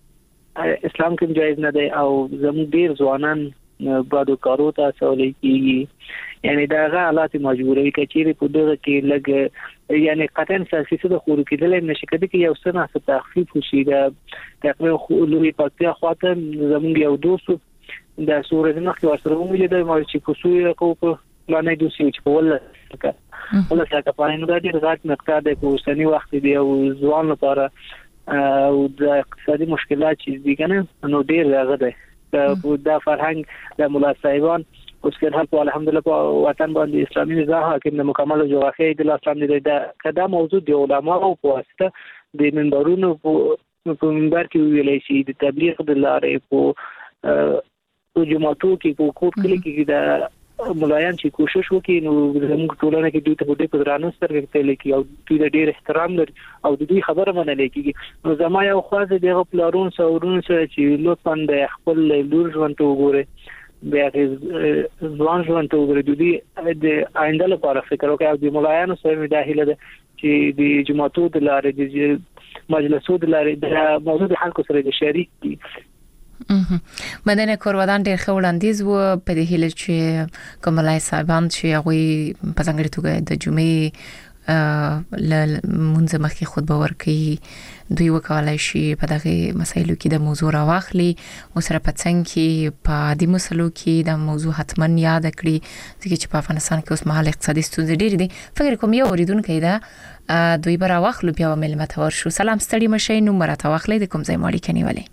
Speaker 9: نه دی او زموږ ډیر ځوانان بادو کارو ته سولې کیږي یعنی دا حالات مجبوري کوي په دغه کې لګ یعنی قطعا سیاسي د خورو کېدل نشي کېدی چې یو څه نه تخفیف وشي دا تقریبا خولوي پاتیا خاطر زموږ یو دوست د سورې مخکې ورسره ومولیدل ما چې کوسوي کو په پلانې دوسی چې په ولا څنګه پاین دا ډیر غاټ مقدار د اوسنی وخت دی او ځوان لپاره او د اقتصادي مشکلات چې دي کنه نو ډیر راغلی دی دا فرهنګ د مولا صاحبان اوس کې حال په الحمدلله په وطن باندې اسلامي نظام حاکم د مکمل جغرافیې د اسلام دی دا کدا موضوع د علماء په واسطه د منبرونو په منبر کې ویلې شي د تبلیغ د لارې په جماعتو کې په کوټ کې د ملایان چې کوشش وکړي نو زموږ ټولنه کې دوی ته په دې درانه سترګې ته لیکي او دوی د ډېر احترام لري او د دوی خبره منل کېږي نو زما یو خاصه دغه پلارون سورون سره چې لطفا د خپل لور ژوند ته وګوري بیا ځوان ژوند ته وګوري دوی د آینده لپاره فکر وکړي او د ملایانو سره مداخله ده چې د جماعتو د لارې د مجلسو د لارې د موضوع د خلکو سره د شریک دي
Speaker 5: مدنه کورودان ډېر ښه وړاندیز و په دې هیله چې کوملای صاحبان چې هغه په ځانګړي توګه د جمعې منځ مخکې خطبه ورکړي دوی وکولای شي په دغه مسایلو کې د موضوع راوخلي او سره په څنګه کې په دې مسلو کې د موضوع حتما یاد کړي چې په افغانستان کې اوس مهال اقتصادي ستونزې ډېرې دي فکر کوم یو اوریدونکو دا دوی به راوخلو بیا ملمت ورشو سلام ستړي مشه نو مرته واخلې د کوم ځای مالي کني ولې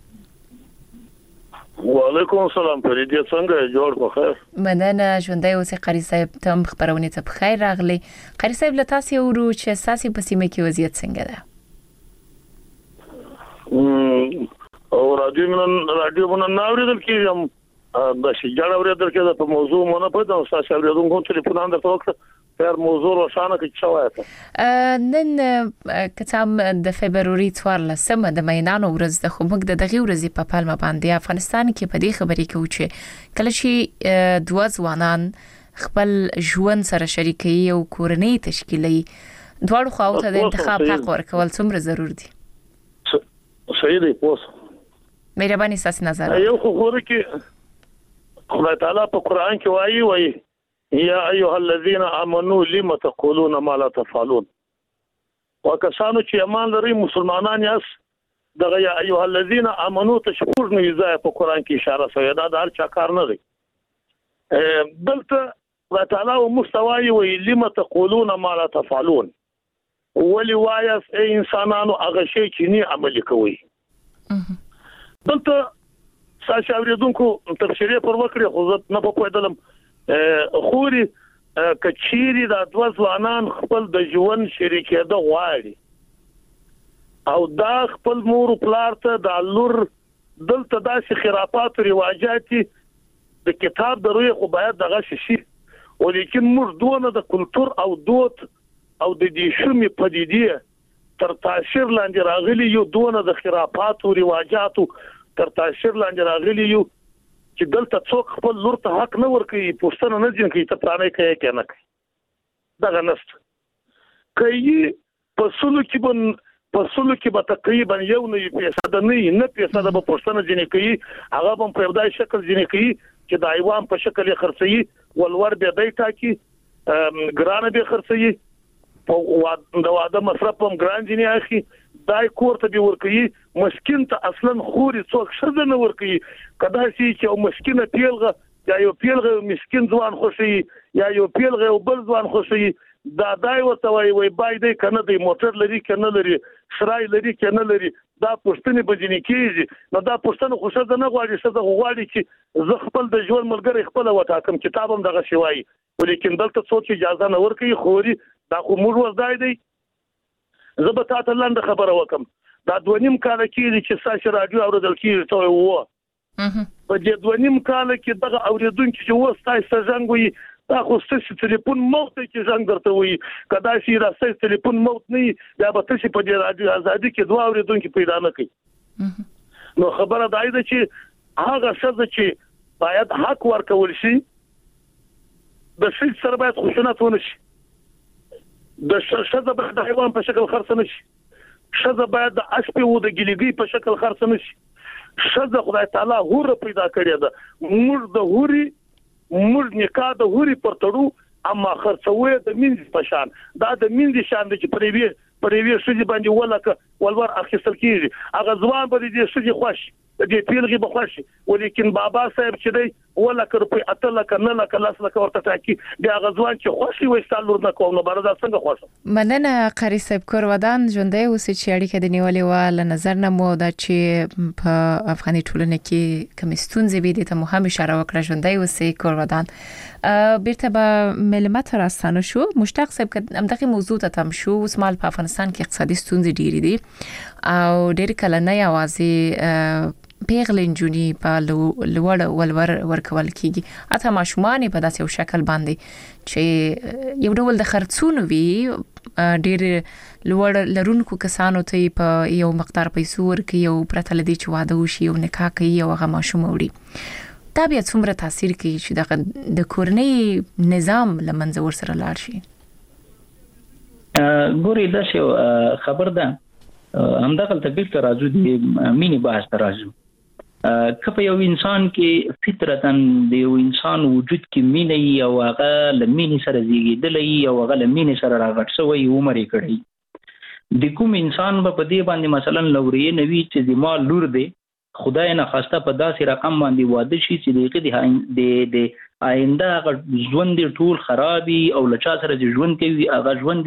Speaker 10: وعلیکم السلام فريدي څنګه جوړ په خیر
Speaker 5: مننه ژوندۍ اوسې قاری صاحب تم خبرونه ته بخیر راغلی قاری صاحب له تاسو ورو چې تاسو په سیمه کې وضعیت څنګه ده
Speaker 10: او رادیو من ناوریدل کېږم د شجاع اوریدل کې په موضوع مونږ په تاسو اوریدونکو ټلیفون اندر توګه پر موضوع روښانه کې شوایته
Speaker 5: نن کتاب د فبرवरी 14 د مینانو ورځ د خمک د دغه ورځې په پالما باندې افغانستان کې په دې خبرې کې و چې کله چې دوه ځوانان خپل ژوند سره شریکي او کورنۍ تشکیلي دواړو خواو ته د انتخاب حق ورکول څومره ضرور دي
Speaker 10: صحیح دی پوس
Speaker 5: مهرباني تاسو نظر
Speaker 10: یو خو کې خدای تعالی په قران کې وایي یا ایها الذين امنوا لما تقولون ما لا تفعلون وکسانو چې ایمان لري مسلمانان یاس دغه یا ایها الذين امنوا تشکر نه یزای په قران کې اشاره شوی دا د هر چا کار نه دی دلته الله تعالی او مستوای وی لما تقولون ما لا تفعلون ولي وایس انسانانو هغه شی چې نه عمل کوي دلته ساشه اوریدونکو تفسیرې پر وکړي خو نه په پوهیدلم خوري کچيري د دوه ځوانان خپل د ژوند شریکېده غواړي او دا خپل مور پلار ته د لور دلته داسې خرافات او رواجات د کتاب د روي خو باید دغه شي ولیکن موږ دونه د کلچر او دود او د دې شومې پدیدې تر تاثیر لاندې راغلي یو دونه د خرافات او رواجات تر تاثیر لاندې راغلي یو چې دلته څوک خپل لور ته حق نه ورکوي پښتنه نه ځین کوي ته پرانه کوي کنه دا غنست کوي په سلو کې به تقریبا یو نه پیسې نه پیسې د پښتنه ځین کوي هغه په پردای شکل ځین کوي چې د ایوان په شکل خرڅي ولور به دای تاکي ګرانه به خرڅي په د واده مصرف هم ګران ځین اخی دای کور ته به ورکوي مسکین ته اصلا خوري څوک شرد نه ورکوي کدا شي چې مسکینه پیلغه یا یو پیلغه مسکین ځوان خوشي یا یو پیلغه او بل ځوان خوشي دا دای وته وای بای دی کنه دی موټر لري کنه لري شرای لري کنه لري دا پښتني بجنی کیږي نو دا پښتنه خوشا نه غواړي څه غواړي چې زه خپل د ژوند ملګری خپل وټاکم کتابم دغه شوی ولیکن دلته څوک اجازه نه ورکوي خوري دا خو موږ وځای دی زه به تاسو لاندې خبره وکم دا 2.5 کال کې چې ساشه رادیو اوریدل کیږي ته و په دې 2.5 کال کې دغه اوریدونکو چې وستای سزنګوي دا خو ستاسو ټلیفون موت کې څنګه درته وي کدا چې راستای ټلیفون موت نه دا به تاسو په دې رادیو ازادي کې دوه اوریدونکو پیدا نه کوي نو خبره دا ده چې هغه څه چې باید حق ورکول شي د شي سره باید خشونت ونشي د شذ باید د حیوان په شکل خرڅ نشي شذ باید د اسپي او د ګلیګي په شکل خرڅ نشي شذ خدای تعالی هور پیدا کړی ده موږ د هوري موږ نکاح د هوري پر تړو اما خرڅوي د مینځ په شان دا د مینځ شان د چې پریوي شذ باندې ولکه ولور اخیستل کیږي هغه ځوان به دې شذ خوش دې پیلغي به خوش ولیکن بابا صاحب چې دی ولکه روپی اتل کنه لکه لاس لکه ورته تاکي د هغه ځوان چې خوشي وي ستالور نه کوم نو بردا څنګه خوش
Speaker 5: مننه قاری صاحب کور ودان ژوندۍ اوس چې اړیکه د نیولې و ل نظر نه مو دا چې په افغاني ټولنه کې کمستون زبې د ته مهم اشاره وکړه ژوندۍ اوس کور ودان بیرته به ملمت راستانه شو مشتاق صاحب همدغه موضوع ته تم شو اوس مال په افغانستان کې اقتصادي ستونزې ډېرې دي او ډېر کله نه یوازې پیغلین جونی په لوړ ولور ورکول کیږي اته ماشومان په داسې یو شکل باندې چې یو ډول د خرڅونو وی ډېر لوړ لرونکو کسانو ته په یو مقدار پیسې ورکي یو پرته لدی چې واده وشي او نکاح کوي او هغه ماشوم وړي دا بیا څومره تاثیر کوي چې د کورنۍ نظام لمنځه ورسره لاړ شي
Speaker 6: ګوري دا شی خبر ده همدغه تبیل راځو د مینی بحث راځو کله یو انسان کې فطرتاً د یو انسان وجود کې مینه او هغه لمینه سره زیږیدلې او هغه لمینه سره راغټ شوی عمر یې کړی د کوم انسان په دې باندې مثلا لوري نوی چې د مال لور دی خدای نه خواسته په داسې رقم باندې واده شي چې د آینده ژوند ټول خرابي او لچا سره ژوند کوي هغه ژوند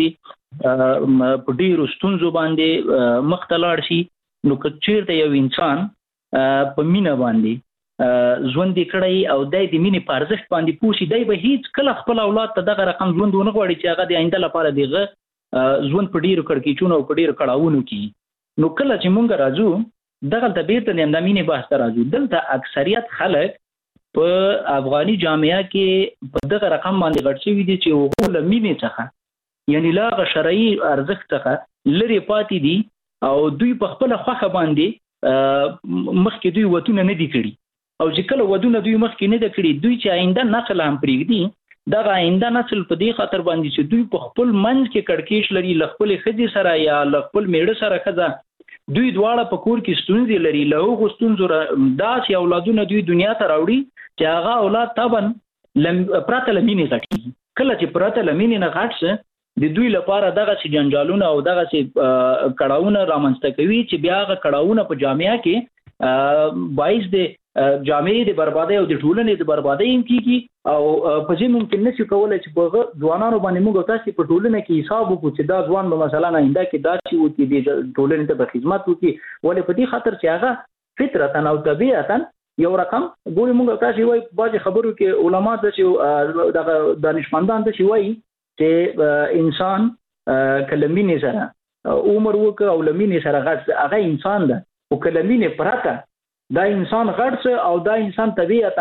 Speaker 6: په ډیرو ستونزو باندې مختلار شي نو کچیر یو انسان په مینا باندې ژوند کړی او د مینې په ارزښت باندې پوښي دی به هیڅ کله خپل اولاد ته دغه رقم ژوند ونه غواړي چې هغه د آینده لپاره دغه ژوند په ډیرو کړکېچونو او په ډیرو کړهونو کې نو کله چې مونږ راځو دغه د بیرته د مینې بحث راځو دلته اکثریت خلک په افغاني جامعه کې په دغه رقم باندې غټ شوی دي چې هغه لمینې څخه یعنی لا شرعي ارزښت څخه لري پاتې دي او دوی په خپل خوخه باندې مخکې دوی وتونه نه دي کړی او چې کله ودونه دوی مخکې نه دي کړی دوی چې آینده نسل هم پرېږدي دا آینده نسل په دې خاطر باندې چې دوی په خپل منځ کې کړکېچ لري خپل خځې سره یا خپل میړه سره خځه دوی دواړه په کور کې ستونزې لري له هغو ستونزو داسې اولادونه دوی دنیا ته راوړي چې هغه اولاد طبعا پرته لمینې غټي کله چې پرته لمینې نه غټ شه د دوی لپاره دغه سي جنجالونه او دغه سي کړهونه رامنځته کوي چې بیا هغه کړهونه په جامعه کې باعث د جامعې د بربادۍ او د ټولنې د بربادۍ کیږي او په دې ممکن نشي کولای چې په ځوانانو باندې موږ تاسو په ټولنه کې حساب وکړو چې دا ځوان به مثلا آینده کې داسې وي چې د ټولنې ته خدمت وکړي ولې په دې خاطر چې هغه فطرتاً او طبيعتاً یو رقم ګوري موږ تاسو وایي باج خبرو کې علما د دانشمندان د شي وایي چې انسان کلمینه سره عمر وک او لمینه سره غټ هغه انسان ده او کلمینه پراته دا انسان غټ او دا انسان طبيعتاً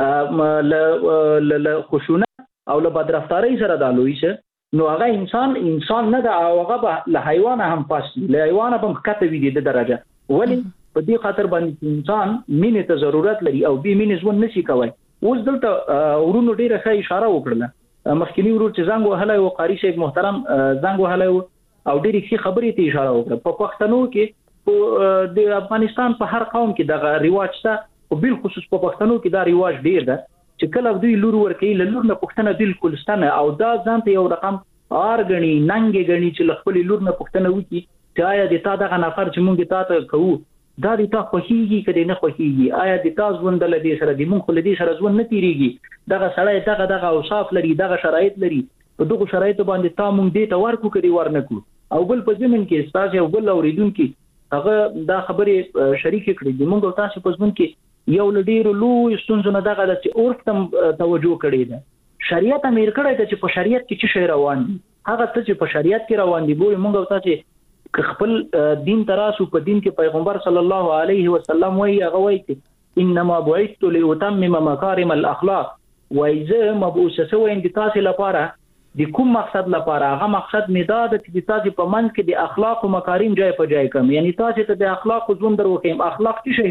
Speaker 6: ل خشونه او له بدرفتاری سره دالوي شه نو هغه انسان نه ده او هغه له حیوان هم پاس له حیوان هم کته وي د درجه ولی په دې خاطر باندې انسان مینه ته ضرورت لري او به مینه ژوند نشي کولای اوس دلته ورونو ډیره ښه اشاره وکړه مخکینی ورور چې زنګ وهلای او قاری شیخ محترم زنګ وهلای او ډېری ښه خبرې ته اشاره وکړه په پښتنو کې د افغانستان په هر قوم کې دغه ریواج شته او بل خصوص په پښتنو کې دا ریواج ډېر ده چې کله دوی لور ورکوي لور نه پښتنه بالکل ستنه او دا ځان ته یو رقم ارګنی ننګ غنی چې خپل لور نه پښتنه وکي چې آیا د تا دغه نفر چې مونږ تا ته کوو دا د تا خوښیږي کله نه خوښیږي آیا د تا ژوند له دې سره د مونږ له دې سره ژوند نه تیریږي دغه سړی دغه اوصاف لري دغه شرایط لري په دغه شرایط باندې تا مونږ دې ته ورکو کړي ورنکو او بل په ځمن کې استاد یو بل اوریدونکو هغه دا خبره شریک کړي د مونږ تاسو په ځمن کې یو لډیر لوی ستونزه نه دغه چې اورف تم توجه کړي ده شریعت امیر کړی چې په شریعت کې څه شی روان دي هغه څه چې په شریعت کې روان دي ګوري مونږ تاسو خپل دین تراسو په دین کې پیغمبر صلی الله علیه وسلم وایي هغه وایي انما بعثت لاتمم مکارم الاخلاق وایزه مبعوث شوی د تاسو لپاره د کوم مقصد لپاره هغه مقصد می دا چې تاسو په منځ کې د اخلاق او مکارم ځای په ځای کوم یعنی تاسو ته د اخلاق ژوند دروکم اخلاق څه شي دي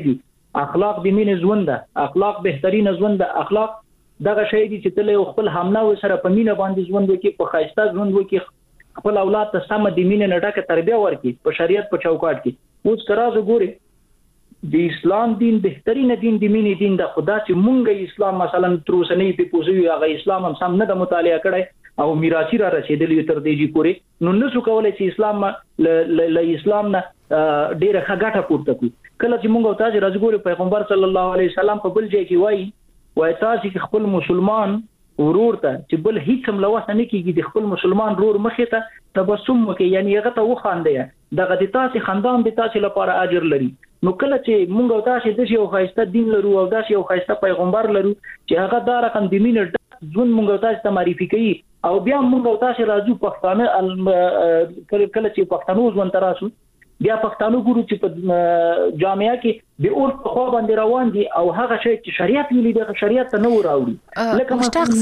Speaker 6: اخلاق د مینې ژوند ده، اخلاق بهترین ژوند ده. اخلاق دغه شی دي چې تل خپل همنو سره په مینه باندې ژوند وکړي، په خاصه ژوند وکړي، خپل اولاد ته سم د مینې نه ډکه تربیه ورکړي په شریعت په چوکاټ کې. اوس کراځو ګوري د اسلام دین بهترین دین د مینې دین د خدا چې مونږه اسلام مثلا تر اوسه نه پیپوزي هغه اسلام هم سم نه د مطالعه کړي او میراثي را رسیدلی تر دې جی پوري نو نسو کولای چې اسلام له اسلام نه ډیره ښه پورته کړو. کله چې مونږ او تاسو راځو پیغمبر صلی الله علیه وسلم په بل ځای کې وای تاسو کې خپل مسلمان ورور ته چې بل هیڅ هم لوسه نه کیږي د خپل مسلمان ورور مخې ته تبسم وکړي، یعنی هغه ته وخاندي، دغه د تاسو خاندان د تاسو لپاره اجر لري. نو کله چې مونږ او تاسو د یو خاصه دین لرو او د یو خاصه پیغمبر لرو چې هغه دا رقم د مینې ځون مونږ او تاسو ته معرفي کوي او بیا مونږ او تاسو راځو پښتانه کله چې پښتنو ځون تراسو بیا پښتانو ګورو چې په جامعه کې د اور په خوا باندې روان دي او هغه شی چې شریعت ویلي د شریعت ته نه وراوړي. لکه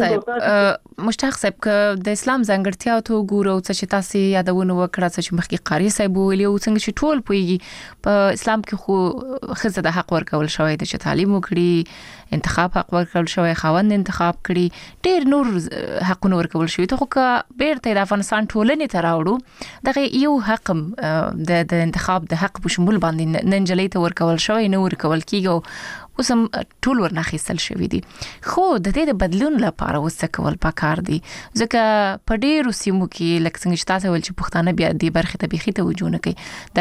Speaker 5: مشتاق صاحب که د اسلام ځانګړتیا ته ګورو چې تاسو یادونه وکړه چې مخکې قاری صاحب ویلي او څنګه چې ټول پويږي په اسلام کې خو خزه د حق ورکول شوی د چې تعلیم وکړي، انتخاب حق ورکول شوی، خاوند انتخاب کړي، ډېر نور حقونه ورکول شوی. ته خو که بیرته د افغانستان ټولنې ته راوړو دغه یو حق د انتخاب د حق په شمول باندې ننجلې ته ورکول شوی نه ورکول کیږي، اوس هم ټول ورناخیستل شوی دي. خو د دې د بدلون لپاره وسه کول پکار دي ځکه په ډېرو سیمو کې لکه څنګه چې تاسو ول چې پښتانه بیا د برخې ته بيخي توجه نه کوي،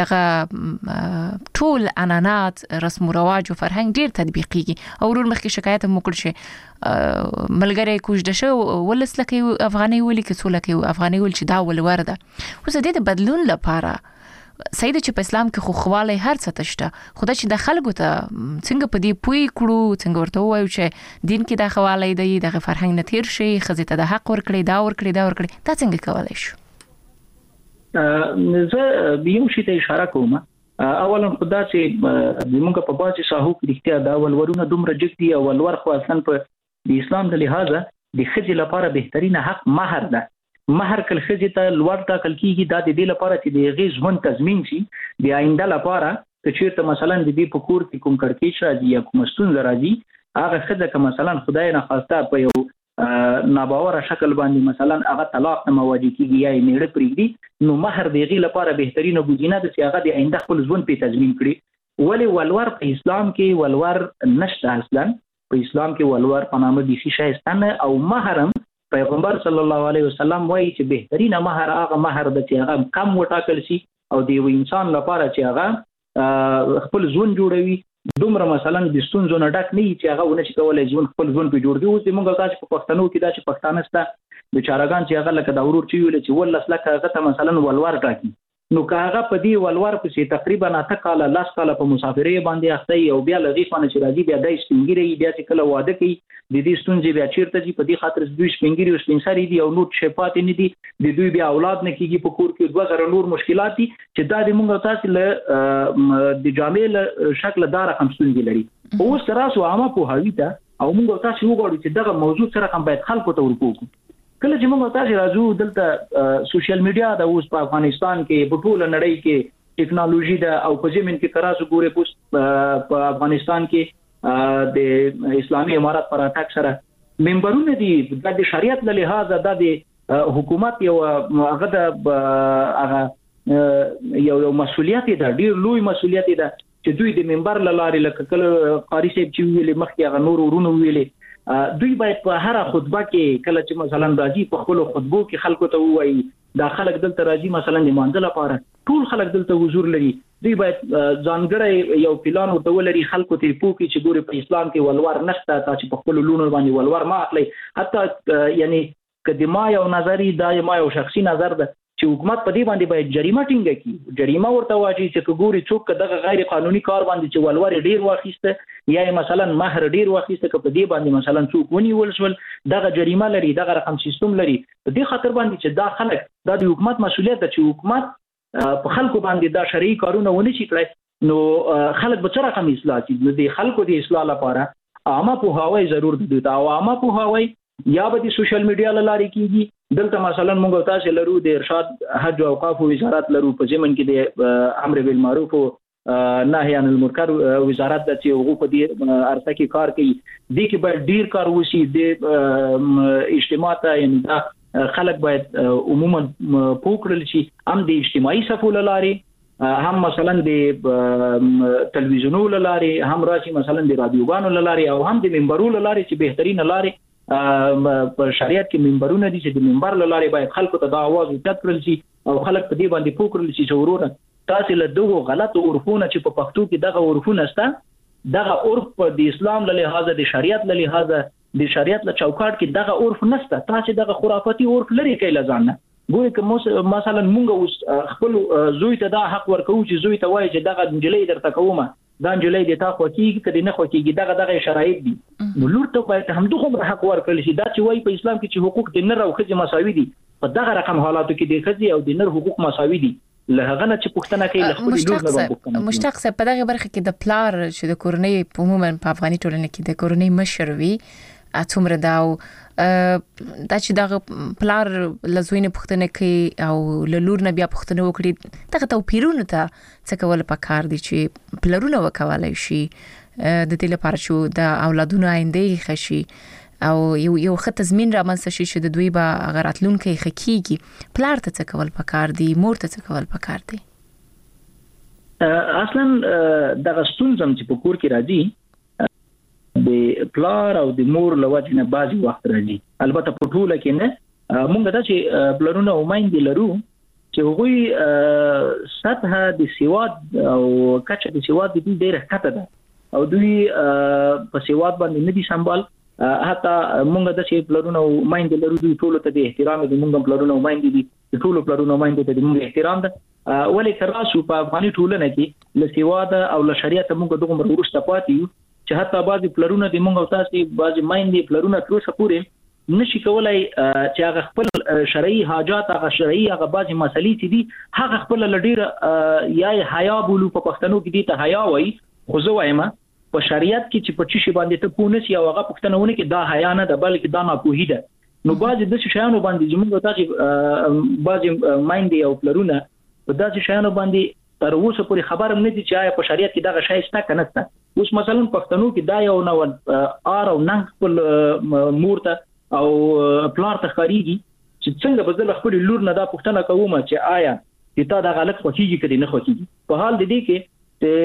Speaker 5: دغه ټول عنعنات رسم او رواج او فرهنګ ډېر تطبیقيږي او ورور مخکې شکایت هم وکړ شي ملګری کوژده شو ولسلکه افغاني ولي کې څولکه افغاني ول چې دا ول ورده. اوس د دې د بدلون لپاره سید چې په اسلام کې خو خواله هر څه تشته، خدای چې د خلکو ته څنګه په دې پوي کړو، څنګه ورته وایو چې دین کې د خواله دی د فرهنګ نتیر شي، خزه ته د حق ورکړي دا ورکړي دا څنګه کولای شو؟
Speaker 6: زه به یو شی ته اشاره کوم. اولا خدای چې موږ په باسي ساحو کې اختیار دا ولورونه دومره جګ دي او ولور خو اصلا په د اسلام د لحاظه د خځې لپاره بهترینه حق مہر ده. مہر کل خځې ته لوړ ټاکل کیږي دا د دې لپاره چې د غیز ژوند تضمین شي د آینده لپاره چې چیرته مثلا د دې په کور کې کوم کړکېچ راځي یا کوم ستونزه راځي هغه خځه که مثلا خدای نه خواسته په یو ناباوره شکل باندې مثلا هغه طلاق نه مواجه کیږي یا یې میړه پرېږدي نو مہر د غي لپاره بهترینه ګزینه ده چې هغه د آینده خپل ژوند په تضمین کړي. ولی ولور په اسلام کې ولور نشته، اصلا په اسلام کې ولور په نامه د شي شایستانه او مہرم پیغمبر صلی الله علیه وسلم وایي چې بهترینه مہر هغه مہر د چې هغه کم وټاکل شي او د یو انسان لپاره چې هغه خپل ژوند جوړوي دومره مثلا د ستونزو نه ډک نه چې هغه ونه شي کولای ژوند خپل ژوند په جوړ دی. اوس موږ تاسو په پښتنو کې دا چې پښتانه ستا د چارګان چې هغه لکه د ورور چې ویل چې ولس لکه هغه ته مثلا ولور ټاکي نو که هغه په دې ولور پسې تقریبا 8 کاله لاس کاله په مسافرۍ باندې اخته او بیا لږی فانه چې راځي بیا د سپینګری بیا چې کله واده کوي د دې ستونزې بیا چیرته دي په دې خاطر دوی سپینګری او سپینسری دي او نور شفات نه دي د دوی بیا اولاد نه کیږي په کور کې 2000 نور مشکلات دي چې دا د موږ تاسو له د جامع شکل دار هم ستونزې لري. اوس تاسو عامه په هاوی ته او موږ تاسو وګورئ چې دغه موضوع سره هم باید خلکو ته ورکوو. کله چې موږ تاسو راځو دلته سوشل میډیا د اوس په افغانستان کې په ټوله نړۍ کې ټیکنالوژي ده او په زمين کې تراسو ګوري په افغانستان کې د اسلامي امارات پر اټاک سره ممبرونه دي د شریعت له لحاظه د حکومت یو هغه د یو مسولیت ده، ډیر لوی مسولیت ده چې دوی د منبر لارې لکه کله قاری صاحب چې ویلي مخکې هغه نور ورونو ویلي دوی باید په هر خطبه کې کله چې مثلا راځي په خپل خطبو کې خلکو ته وایي دا خلک دلته راځي مثلا د مانځل لپاره ټول خلک دلته حضور لري، دوی باید ځانګړی یو پلان ورته ولري خلکو ته پوکي چې ګوري په اسلام کې ولور نشته تاسو په خپل لونو باندې ولور ما اخلي. حتی یعنی کدی ما یو نظری دا ما یو شخصي نظر ده چې حکومت په دې باندې باید جریمه ټینګه کړي، جریمه ورته واچي چې ګوري څوک دغه غیر قانوني کار باندې چې ولور ډیر واخیسته یا مثلا مہر ډیر واخیسته که په دې باندې مثلا څوک ونیول شول دغه جریمه لري، دغه رقم سیستم لري. په دې خاطر باندې چې دا خلک دا د حکومت مسولیت ده چې حکومت په خلکو باندې دا شرعي کارونه ونی شي کړی نو خلک به څه رقم اصلاح کړي. د خلکو د اصلاح لپاره عامه پوهاوی ضرور دی او عامه پوهاوی یا به د سوشل میډیا لارې کیږي. دلته مثلا موږ تاسو لرو د ارشاد حج او اوقاف وزارت لرو په ضمن کې د امر بالمعروف او نهي عن المنکر وزارت د چې هغه په دې ارڅه کې کار کوي د کې باید ډیر کار وشي د اجتماع ته یعنی دا خلک باید عموما پوکړل شي هم د اجتماعي صفو لارې هم مثلا د تلویزیونونو لارې هم راشي مثلا د رادیوګانو لارې او هم د منبرونو لارې چې بهترین لارې په شریعت کې منبرونه دي چې د منبر لارې باید خلکو ته دا आवाज اوچت کړل شي او خلک په دې باندې پوکړل شي چې ورونه تاسو له دغه غلطو عرفونو چې په پښتو کې دغه عرفونه سته دغه عرف د اسلام له لحاظه د شریعت له لحاظه د شریعت له چوکاټ کې دغه عرف نشته تاسو دغه خرافاتي عرف لري کې لزانه ګوري که مثلا مونږ خپل زوی ته دا حق ورکو چې زوی ته وایي چې دغه انجلۍ درته کومه دا انجلۍ د تا خو کېږي کدي نه خو کېږي دغه شرایط دي نو لور ته باید هم دغه حق ورکړل شي دا چې وایي په اسلام کې چې حقوق د نر او ښځې مساوي دي په دغه رقم حالاتو کې د ښځې او د نر حقوق مساوي دي له هغه نه چې پښتنه کوي له خپل لور نه وبکنه
Speaker 5: مشتاق صاحب په دغه برخه کې د پلار چې د کورنۍ عموما په افغاني ټولنه کې د کورنۍ مشر وي اتومره داو دا چې دغه پلار لزوینه پښتنه کوي او له لور نه بیا پښتنه وکړي دغه توپیرونه ته څه کول پکار دي چې پلرونه وکولای شي د دې لپاره چې د اولادونو آینده خشي او یو خط تضمین را منځ شي چې د دوی به غراتلونکو خکېږي پلار ته څه کول پکار دي مور ته څه کول پکار دي
Speaker 6: اصلا د غستونزم چې په کور کې راځي د پلار او د مور لوجه نه بازي وخت راځي البته په ټوله کې نه مونږ دا چې پلرونه او مایندې لرو چې هغوی سطح د سواد او کچه د سواد د ډیره ښکته ده او دوی په سواد باندې نه دي سنبال حتی مونږ د چې پلرونه او مایندې لرو دوی ټول ته د احترام د مونږ پلرونه او مایندې دي ټول پلرونه او مایندې ته د مونږ احترام ده ولې تراسو په افغاني ټولنه کې له سواد او له شریعت مونږ دغه مرورسته پاتې یو چې حتی بعضی پلرونه د مونږ او تاسو بعضی مایندې پلرونه تر اوسه پورې نشي کولای چې هغه خپل شرعي حاجات هغه شرعي هغه بعضی مسلې چې دي هغه خپل لډیر یا حیا بولو په پښتنو کې دي ته حیا وای خو زه وایم په شریعت کې چې په چی باندې ته پونس یا هغه پښتنونه کې دا حیا نه ده بلکې دا ناپوهي ده نو بعضی د شیانو باندې چې موږ تاسو بعضی مایندې او پلرونه په داسې شیانو باندې تر اوسه پورې خبر نه دي چې په شریعت کې دغه شی شته کنه ست اوس مثلا پښتنو کې دا یو نو ار او ننګ خپل مور ته او پلار ته خاريږي چې څنګه بدل خپل لور نه دا پښتنه کومه چې آیا چې تا دا غلط خوږي کړي نه خوږي په حال د دې کې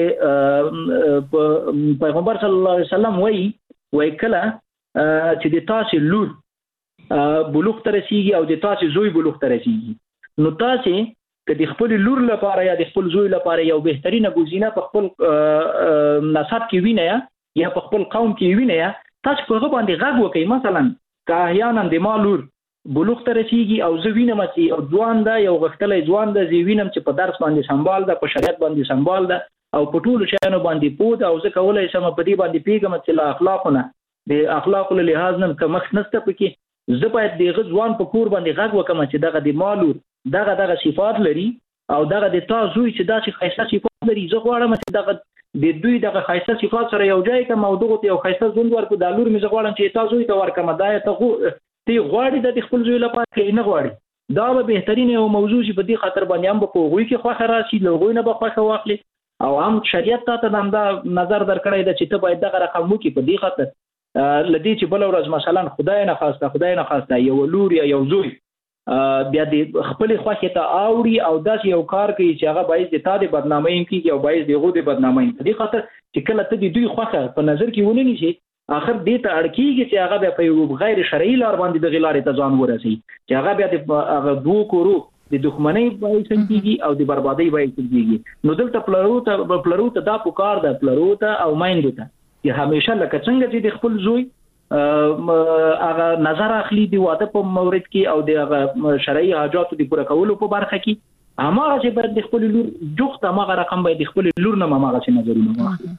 Speaker 6: ته پیغمبر صلی الله علیه وسلم وایي کله چې د تاسو لور بلوغ ته رسیږي او د تاسو زوی بلوغ ته رسیږي نو تاسو که د خپل لور لپاره یا د خپل زوی لپاره یو بهترینه ګزینه په خپل نسب کې وینئ یا په خپل قوم کې وینئ تاسو په هغه باندې غږ وکړئ مثلا که احیانا د مالور بلوغ ته رسیږي او زه وینم چې او ځوان ده یو غښتلی ځوان ده زه وینم چې په درس باندې سنبال ده په شریعت باندې سنبال ده او په ټولو شیانو باندې پوه او زه کولای شم په دې باندې پیغام چې له اخلاقونه د اخلاقو له لحاظ نه کمخ نشته پکې زه باید دغه ځوان په کور باندې غږ وکم چې دغه د مالور دغه صفات لري او دغه د تاسو چې داسې خاصه صفات لري زه غواړم چې دغه د دوی دغه خاصه صفات سره یو ځای کوم او دغه یو خاصه ژوند ورکو د لور مې غواړم چې تاسو ته ورکم دا ته غواړي د خپل ځوی لپاره کې نه غواړي دا به بهترینه او موضوع چې په دې خاطر باندې هم په غوي کې خوخه راشي لغوی نه به خوخه واخلي او هم شریعت ته هم دا نظر درکړی د چې ته باید دغه رقم وکړي په دې خاطر لدی چې بل ورځ مثلا خدای نه خواسته یو لور یا یو زوی بیا د خپل خوخه ته اوړي او داس یو کار کوي چې هغه باعث د تا د بدنامۍ کیږي او باعث د غو د بدنامۍ په دې خاطر چې کله ته د دوی خوخه په نظر کې ونی شي اخر دې ته اړکیږي چې هغه بیا په یو غیر شرعي لار باندې د غلارې ته ځان ورسي چې هغه بیا د هغه دوه کورو د دښمنۍ باعث کیږي او د بربادۍ باعث کیږي نو دلته پلرو ته دا پکار ده پلرو ته او مایندو ته چې همیشه لکه څنګه چې د خپل زوی هغه نظر اخلي دی واده په مورد کې او د شرعي حاجاتو د پوره کولو په برخه کې هغه چې باید د خپل لور جوخت هغه رقم باید د خپل لور نه هغه څه نظرونه واخلي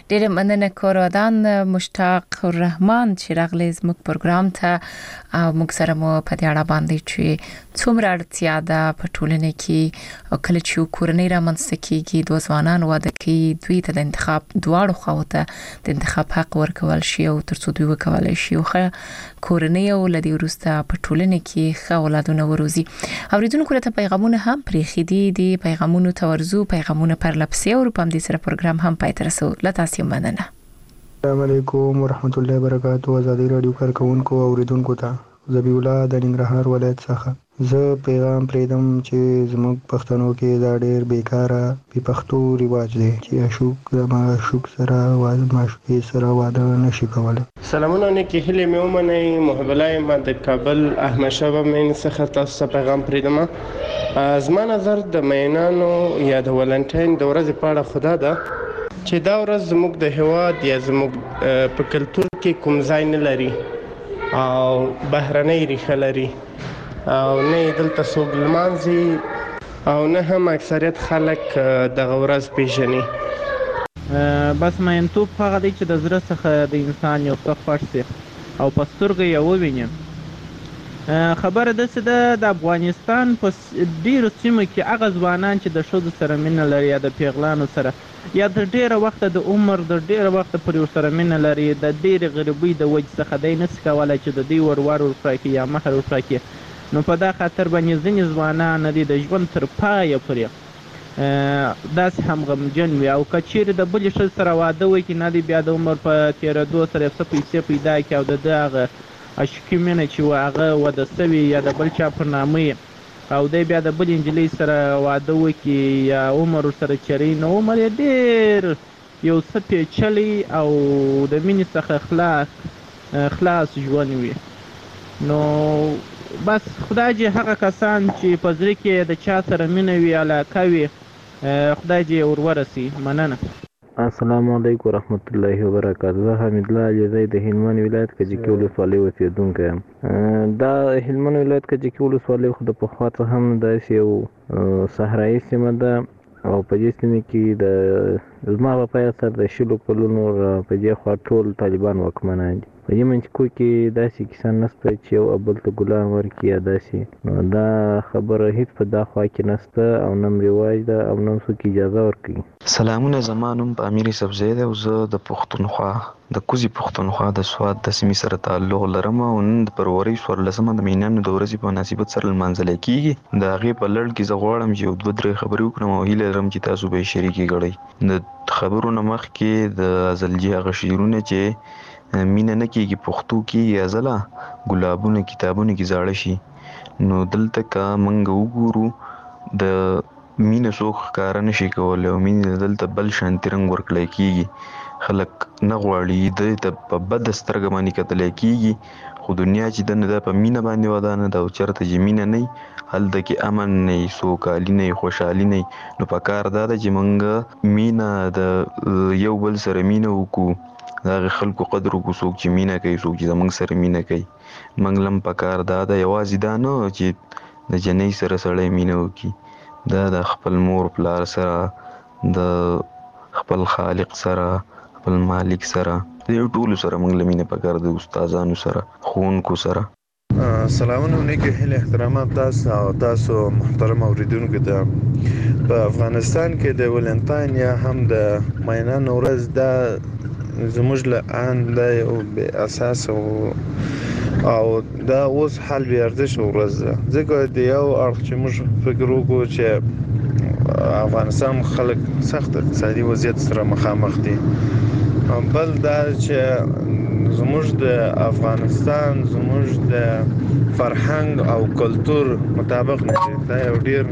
Speaker 5: ډېر مننه کورودان مشتاق الرحمن چې راغلی زموږ پروګرام ته او موږ سره مو په دې اړه باندې چې څومره اړتیا ده په ټولنه کې او کله چې کورنۍ رامنځته کیږي د ځوانانو واده کوي دوی ته د انتخاب دواړو خواته د انتخاب حق ورکول شي او ترڅو دوی وکولای شي او کورنۍ او لدی ورسته په ټولنه کې ښه اولادونه وروزي. اوریدونکو ته پیغامونه هم پرې خېدي دي پیغامونو تورزو پیغامونه پر لپسې او په دې سره پروګرام هم پای ته رسو. لتاسو مننه.
Speaker 11: السلام علیکم ورحمت الله وبرکاتہ. آزادی رادیو کارکونکو اوریدونکو ته ذبیح الله د ننګرهار ولایت څخه زه پیغام پریدم چې زموږ پښتنو کې دا ډېر بیکاره بې پښتو رواج دی چې اشوک د معشوق سره واده معشوقې سره واده نشي کولی.
Speaker 12: سلامونه نیکی هیلې مې ومنئ. محب الله ما د کابل احمد شاه بابا څخه تاسو ته پیغام پریدم. زما نظر د مینانو یا د ولنټاین د ورځې په اړه خدا ده چې دا ورځ زموږ د هېواد یا زموږ په کلتور کې کوم ځای نه لري او بهرنۍ ریښه لري او نه دلته څوک لمانځي او نه هم اکثریت خلک دغه ورځ پیژني.
Speaker 13: بس مینتوب هغه دی چې د زړه څخه د انسان یو څه خوښ شي او په سترګو یې وویني. خبره داسې ده د افغانستان په ډېرو سیمو کې هغه ځوانان چې د ښځو سره مینه لري یا د پیغلانو سره یا د ډېره وخته د عمر د ډېره وخته پورې ورسره مینه لري د ډېرې غریبۍ د وجې څخه دی نشي کولی چې د دوی ور ورکړي یا مهر ورکړي. نو په دا خاطر باندې ځینې ځوانان دي د ژوند تر پایه پورې داسې هم غمجن وي او که چیرې د بلې ښځې سره واده وکړي نه دی بیا د عمر په تېرېدو سره څه پیسې پیدا کړي او د ده هغه عشقي مینه چې هغه واده سوي یا د بل چا پر نامه او دی بیا د بل نجلۍ سره واده وکړي یا عمر ورسره چری نو عمر یې ډېر یو څه پیچلی او د مینې څخه خلاص ژوند وي. نو بس خدای دې هغه کسان چې په زړه کې د چا سره مینه وي علاقه وي خدای دې ور ورسي. مننه.
Speaker 14: السلام علیکم ورحمت الله وبرکاتہ. زه حمید الله علیزی د هلمند ولایت کجکی ولسوالۍ اوسېدونکی یم. دا هلمند ولایت کجکی ولسوالۍ خو د پخوا څخه هم داسې یو صحرایي سیمه ده او په دې سیمه کې د زما په پای سره د شلو کلونو په دې خوا ټول طالبان واکمنان دي. په دې منځ کې داسې کسان نشته چې یو بل ته ګلان ورکړي یا داسې. نو دا خبره هیڅ په دا خوا کې نشته او نه رواج ده او نه څوک اجازه ورکوي.
Speaker 15: سلامونه. زما نوم امیر یوسفزی دی او زه د پښتونخوا د کوزي پښتونخوا د سوات د سیمې سره تعلق لرم او نن د فروری 14 د مینانو د ورځې په مناسبت سره لمانځل کیږي. د هغې په لړ کې زه غواړم چې یو دوه درې خبرې وکړم او هیله لرم چې تاسو به یې شریکې کړئ. د خبرو نه مخکې د ازلجي هغه شعرونه چې مینه نه کېږي پښتو کې یا ځله ګلابونه کتابونه کې زاړه شي نو دلته که موږ وګورو د مینه څوک ښکاره نشي کولی او مینې دلته بل شانتي رنګ ورکړی کېږي. خلک نه غواړي دې ته په بده سترګه باندې کتلی کېږي خو دنیا چې ده نه ده په مینه باندې ودانه ده او چېرته چې مینه نه وي هلته کې امن نه وي سوکالي نه وي خوشحالي نه وي. نو په کار دا ده چې موږ مینه د یو بل سره مینه وکړو د هغې خلکو قدر وکړو څوک چې مینه کوي څوک چې زموږ سره مینه کوي. موږ لم په کار دا ده یوازې دا نه چې د جنۍ سره سړی مینه وکړي دا د خپل مور پلار سره د خپل خالق سره خپل مالک سره د ټولو سره موږ له مینې په کار د استادانو سره ښوونکو سره.
Speaker 16: سلامونه نیکې هیلې احترامات تاسو او تاسو محترم اوریدونکو ته. په افغانستان کې د ولنټاین یا هم د مینانو ورځ دا زموږ له ان دا یو بې اساسه او دا اوس حال بې ارزښته ورځ ده ځکه د یو اړخ چې موږ فکر وکړو چې افغانستان خلک سخت اقتصادي وضعیت سره مخامخ دي. بل دا چې زموږ د افغانستان زموږ د فرهنګ او کلتور مطابق نه دي. دا یو ډیر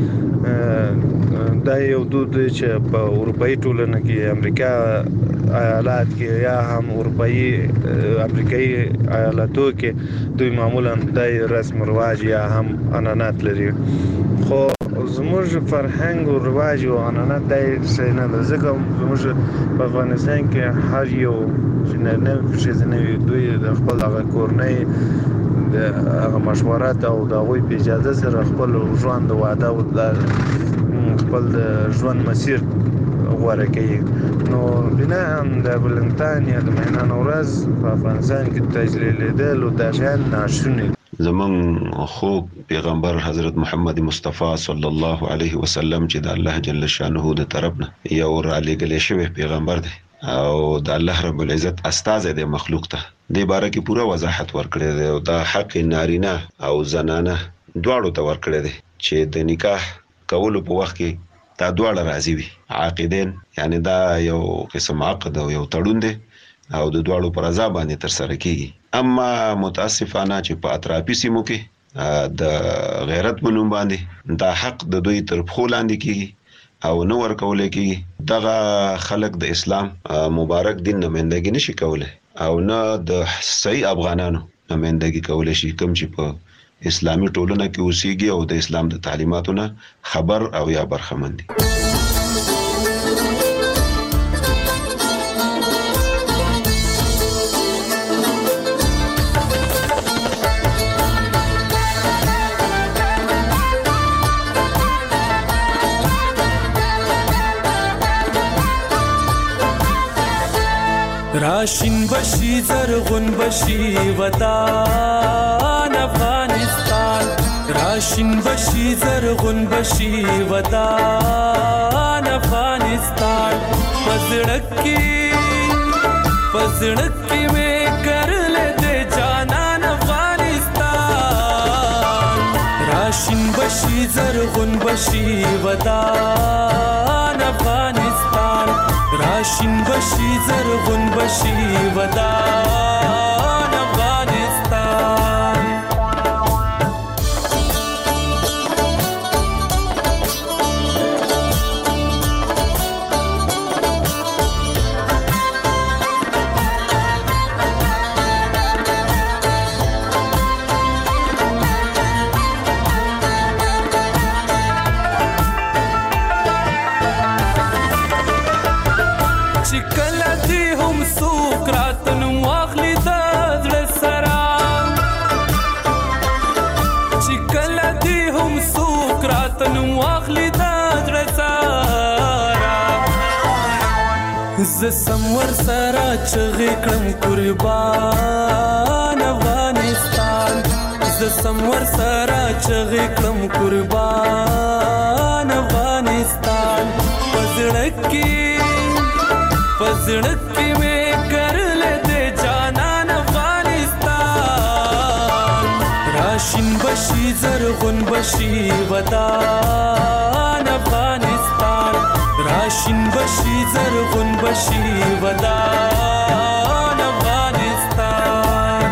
Speaker 16: دا یو دود دی چې په اروپایي ټولنه کې امریکا ایالات کې یا هم اروپایي امریکایي ایالاتو کې دوی معمولا د رسم رواج یا هم عنعنات لري خو زموږ فرهنګ او رواج او عنعنات د څه نه ده ځکه زموږ په افغانستان کې هر یو چې نه ښځینه دوی د خپل هغه کورنۍ د هغه مشورات او د هغوی په اجازه سره خپل ژوند واده او خپل د ژوند مسیر غوره کوي. نو بنا هم د ولنټاین یا د مینانو ورځ په افغانستان کې تجلیلیدل او د شان ناشونی
Speaker 17: زمون خو پیغمبر حضرت محمد مصطفی صلی الله علیه وسلم چې د الله جل شانه د طرف نه یو را لګل شوی پیغمبر دی او د الله رب العزت استاد د مخلوق ته د باره کې پوره وضاحت ورکړی دی او دا حق نارینه او زنانه دواړو ته ورکړی دی چې د نکاح کولو په وخت کې دا دواړه راضي وي. عاقدین یعنی دا یو قسم عقد او یو تړون دی او د دواړو پر رضا باندې تر سره کیږي. اما متاسفانه چې په اطرافي سیمو کې د غیرت بنوم باندې دا حق د دوی تر پخو لاندې کیږي او نو ورکول کیږي. دغه خلق د اسلام مبارک دین نمائندګي نشي کولای او نه د صحیح افغانانو نمائندګي کولای شي کوم چې په اسلامي ټولنه کې اوسېږي او د اسلام د تعلیماتو نه خبر او یا برخمن دي.
Speaker 18: راشن بشي زرغون بشي وطن افغانستان، راشن بشي زرغون بشي وطن افغانستان. پزړکی میں کرل دے جانان افغانستان. راشن بشي زرغون بشي وطن افغانستان، راشن بشي زرغون بشي ودان افغانستان. زسمور سرا چغی کړم قربان افغانستان، زسمور سرا چغی کړم قربان افغانستان. پزړکی میں کرل دے جانان افغانستان. راشن بشي زرغون بشي ودان افغانستان، راشن بشي زرغون بشي ودان افغانستان.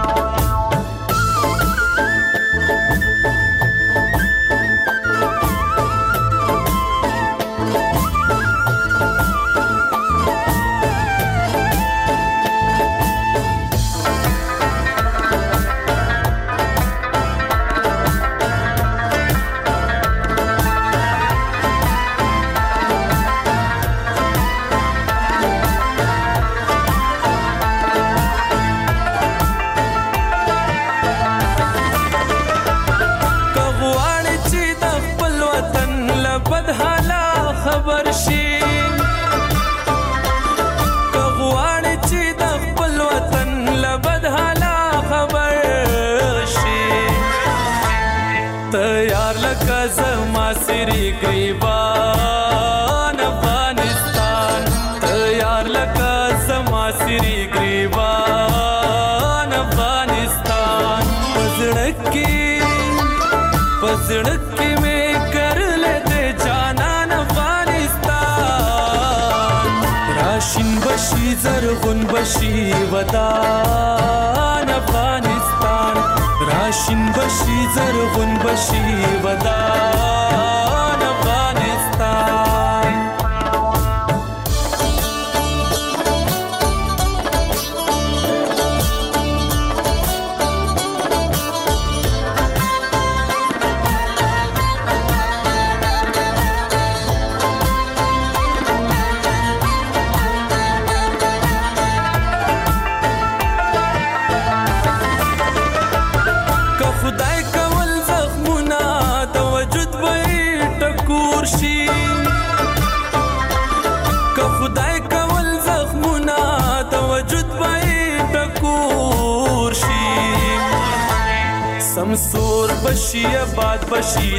Speaker 18: سری گریبان افغانستان، تیار لکا زما سری گریبان افغانستان. پزړکی میں کرل دے جانان افغانستان. راشن بشي زرغون بشي ودان افغانستان، راشن بشي زرغون بشي ودان افغانستان. خدای کول زخمونه د وجود سمسور بشي آباد بشي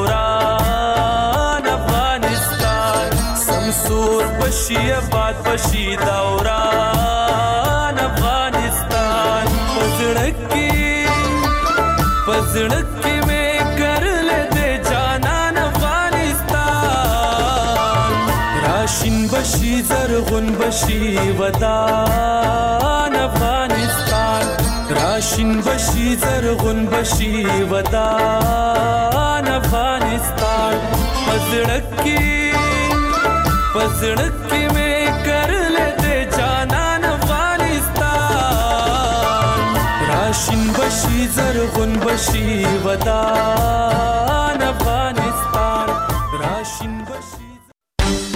Speaker 18: دوران افغانستان سمسور بشي آباد بشي دوران افغانستان پزړکی میں کرل دے جانان افغانستان راشن بشي زرغون بشي ودان افغانستان راشن بشي زرغون بشي ودان افغانستان پزړکی میں کرل دے جانان افغانستان راشن بشي زرغون بشي ودان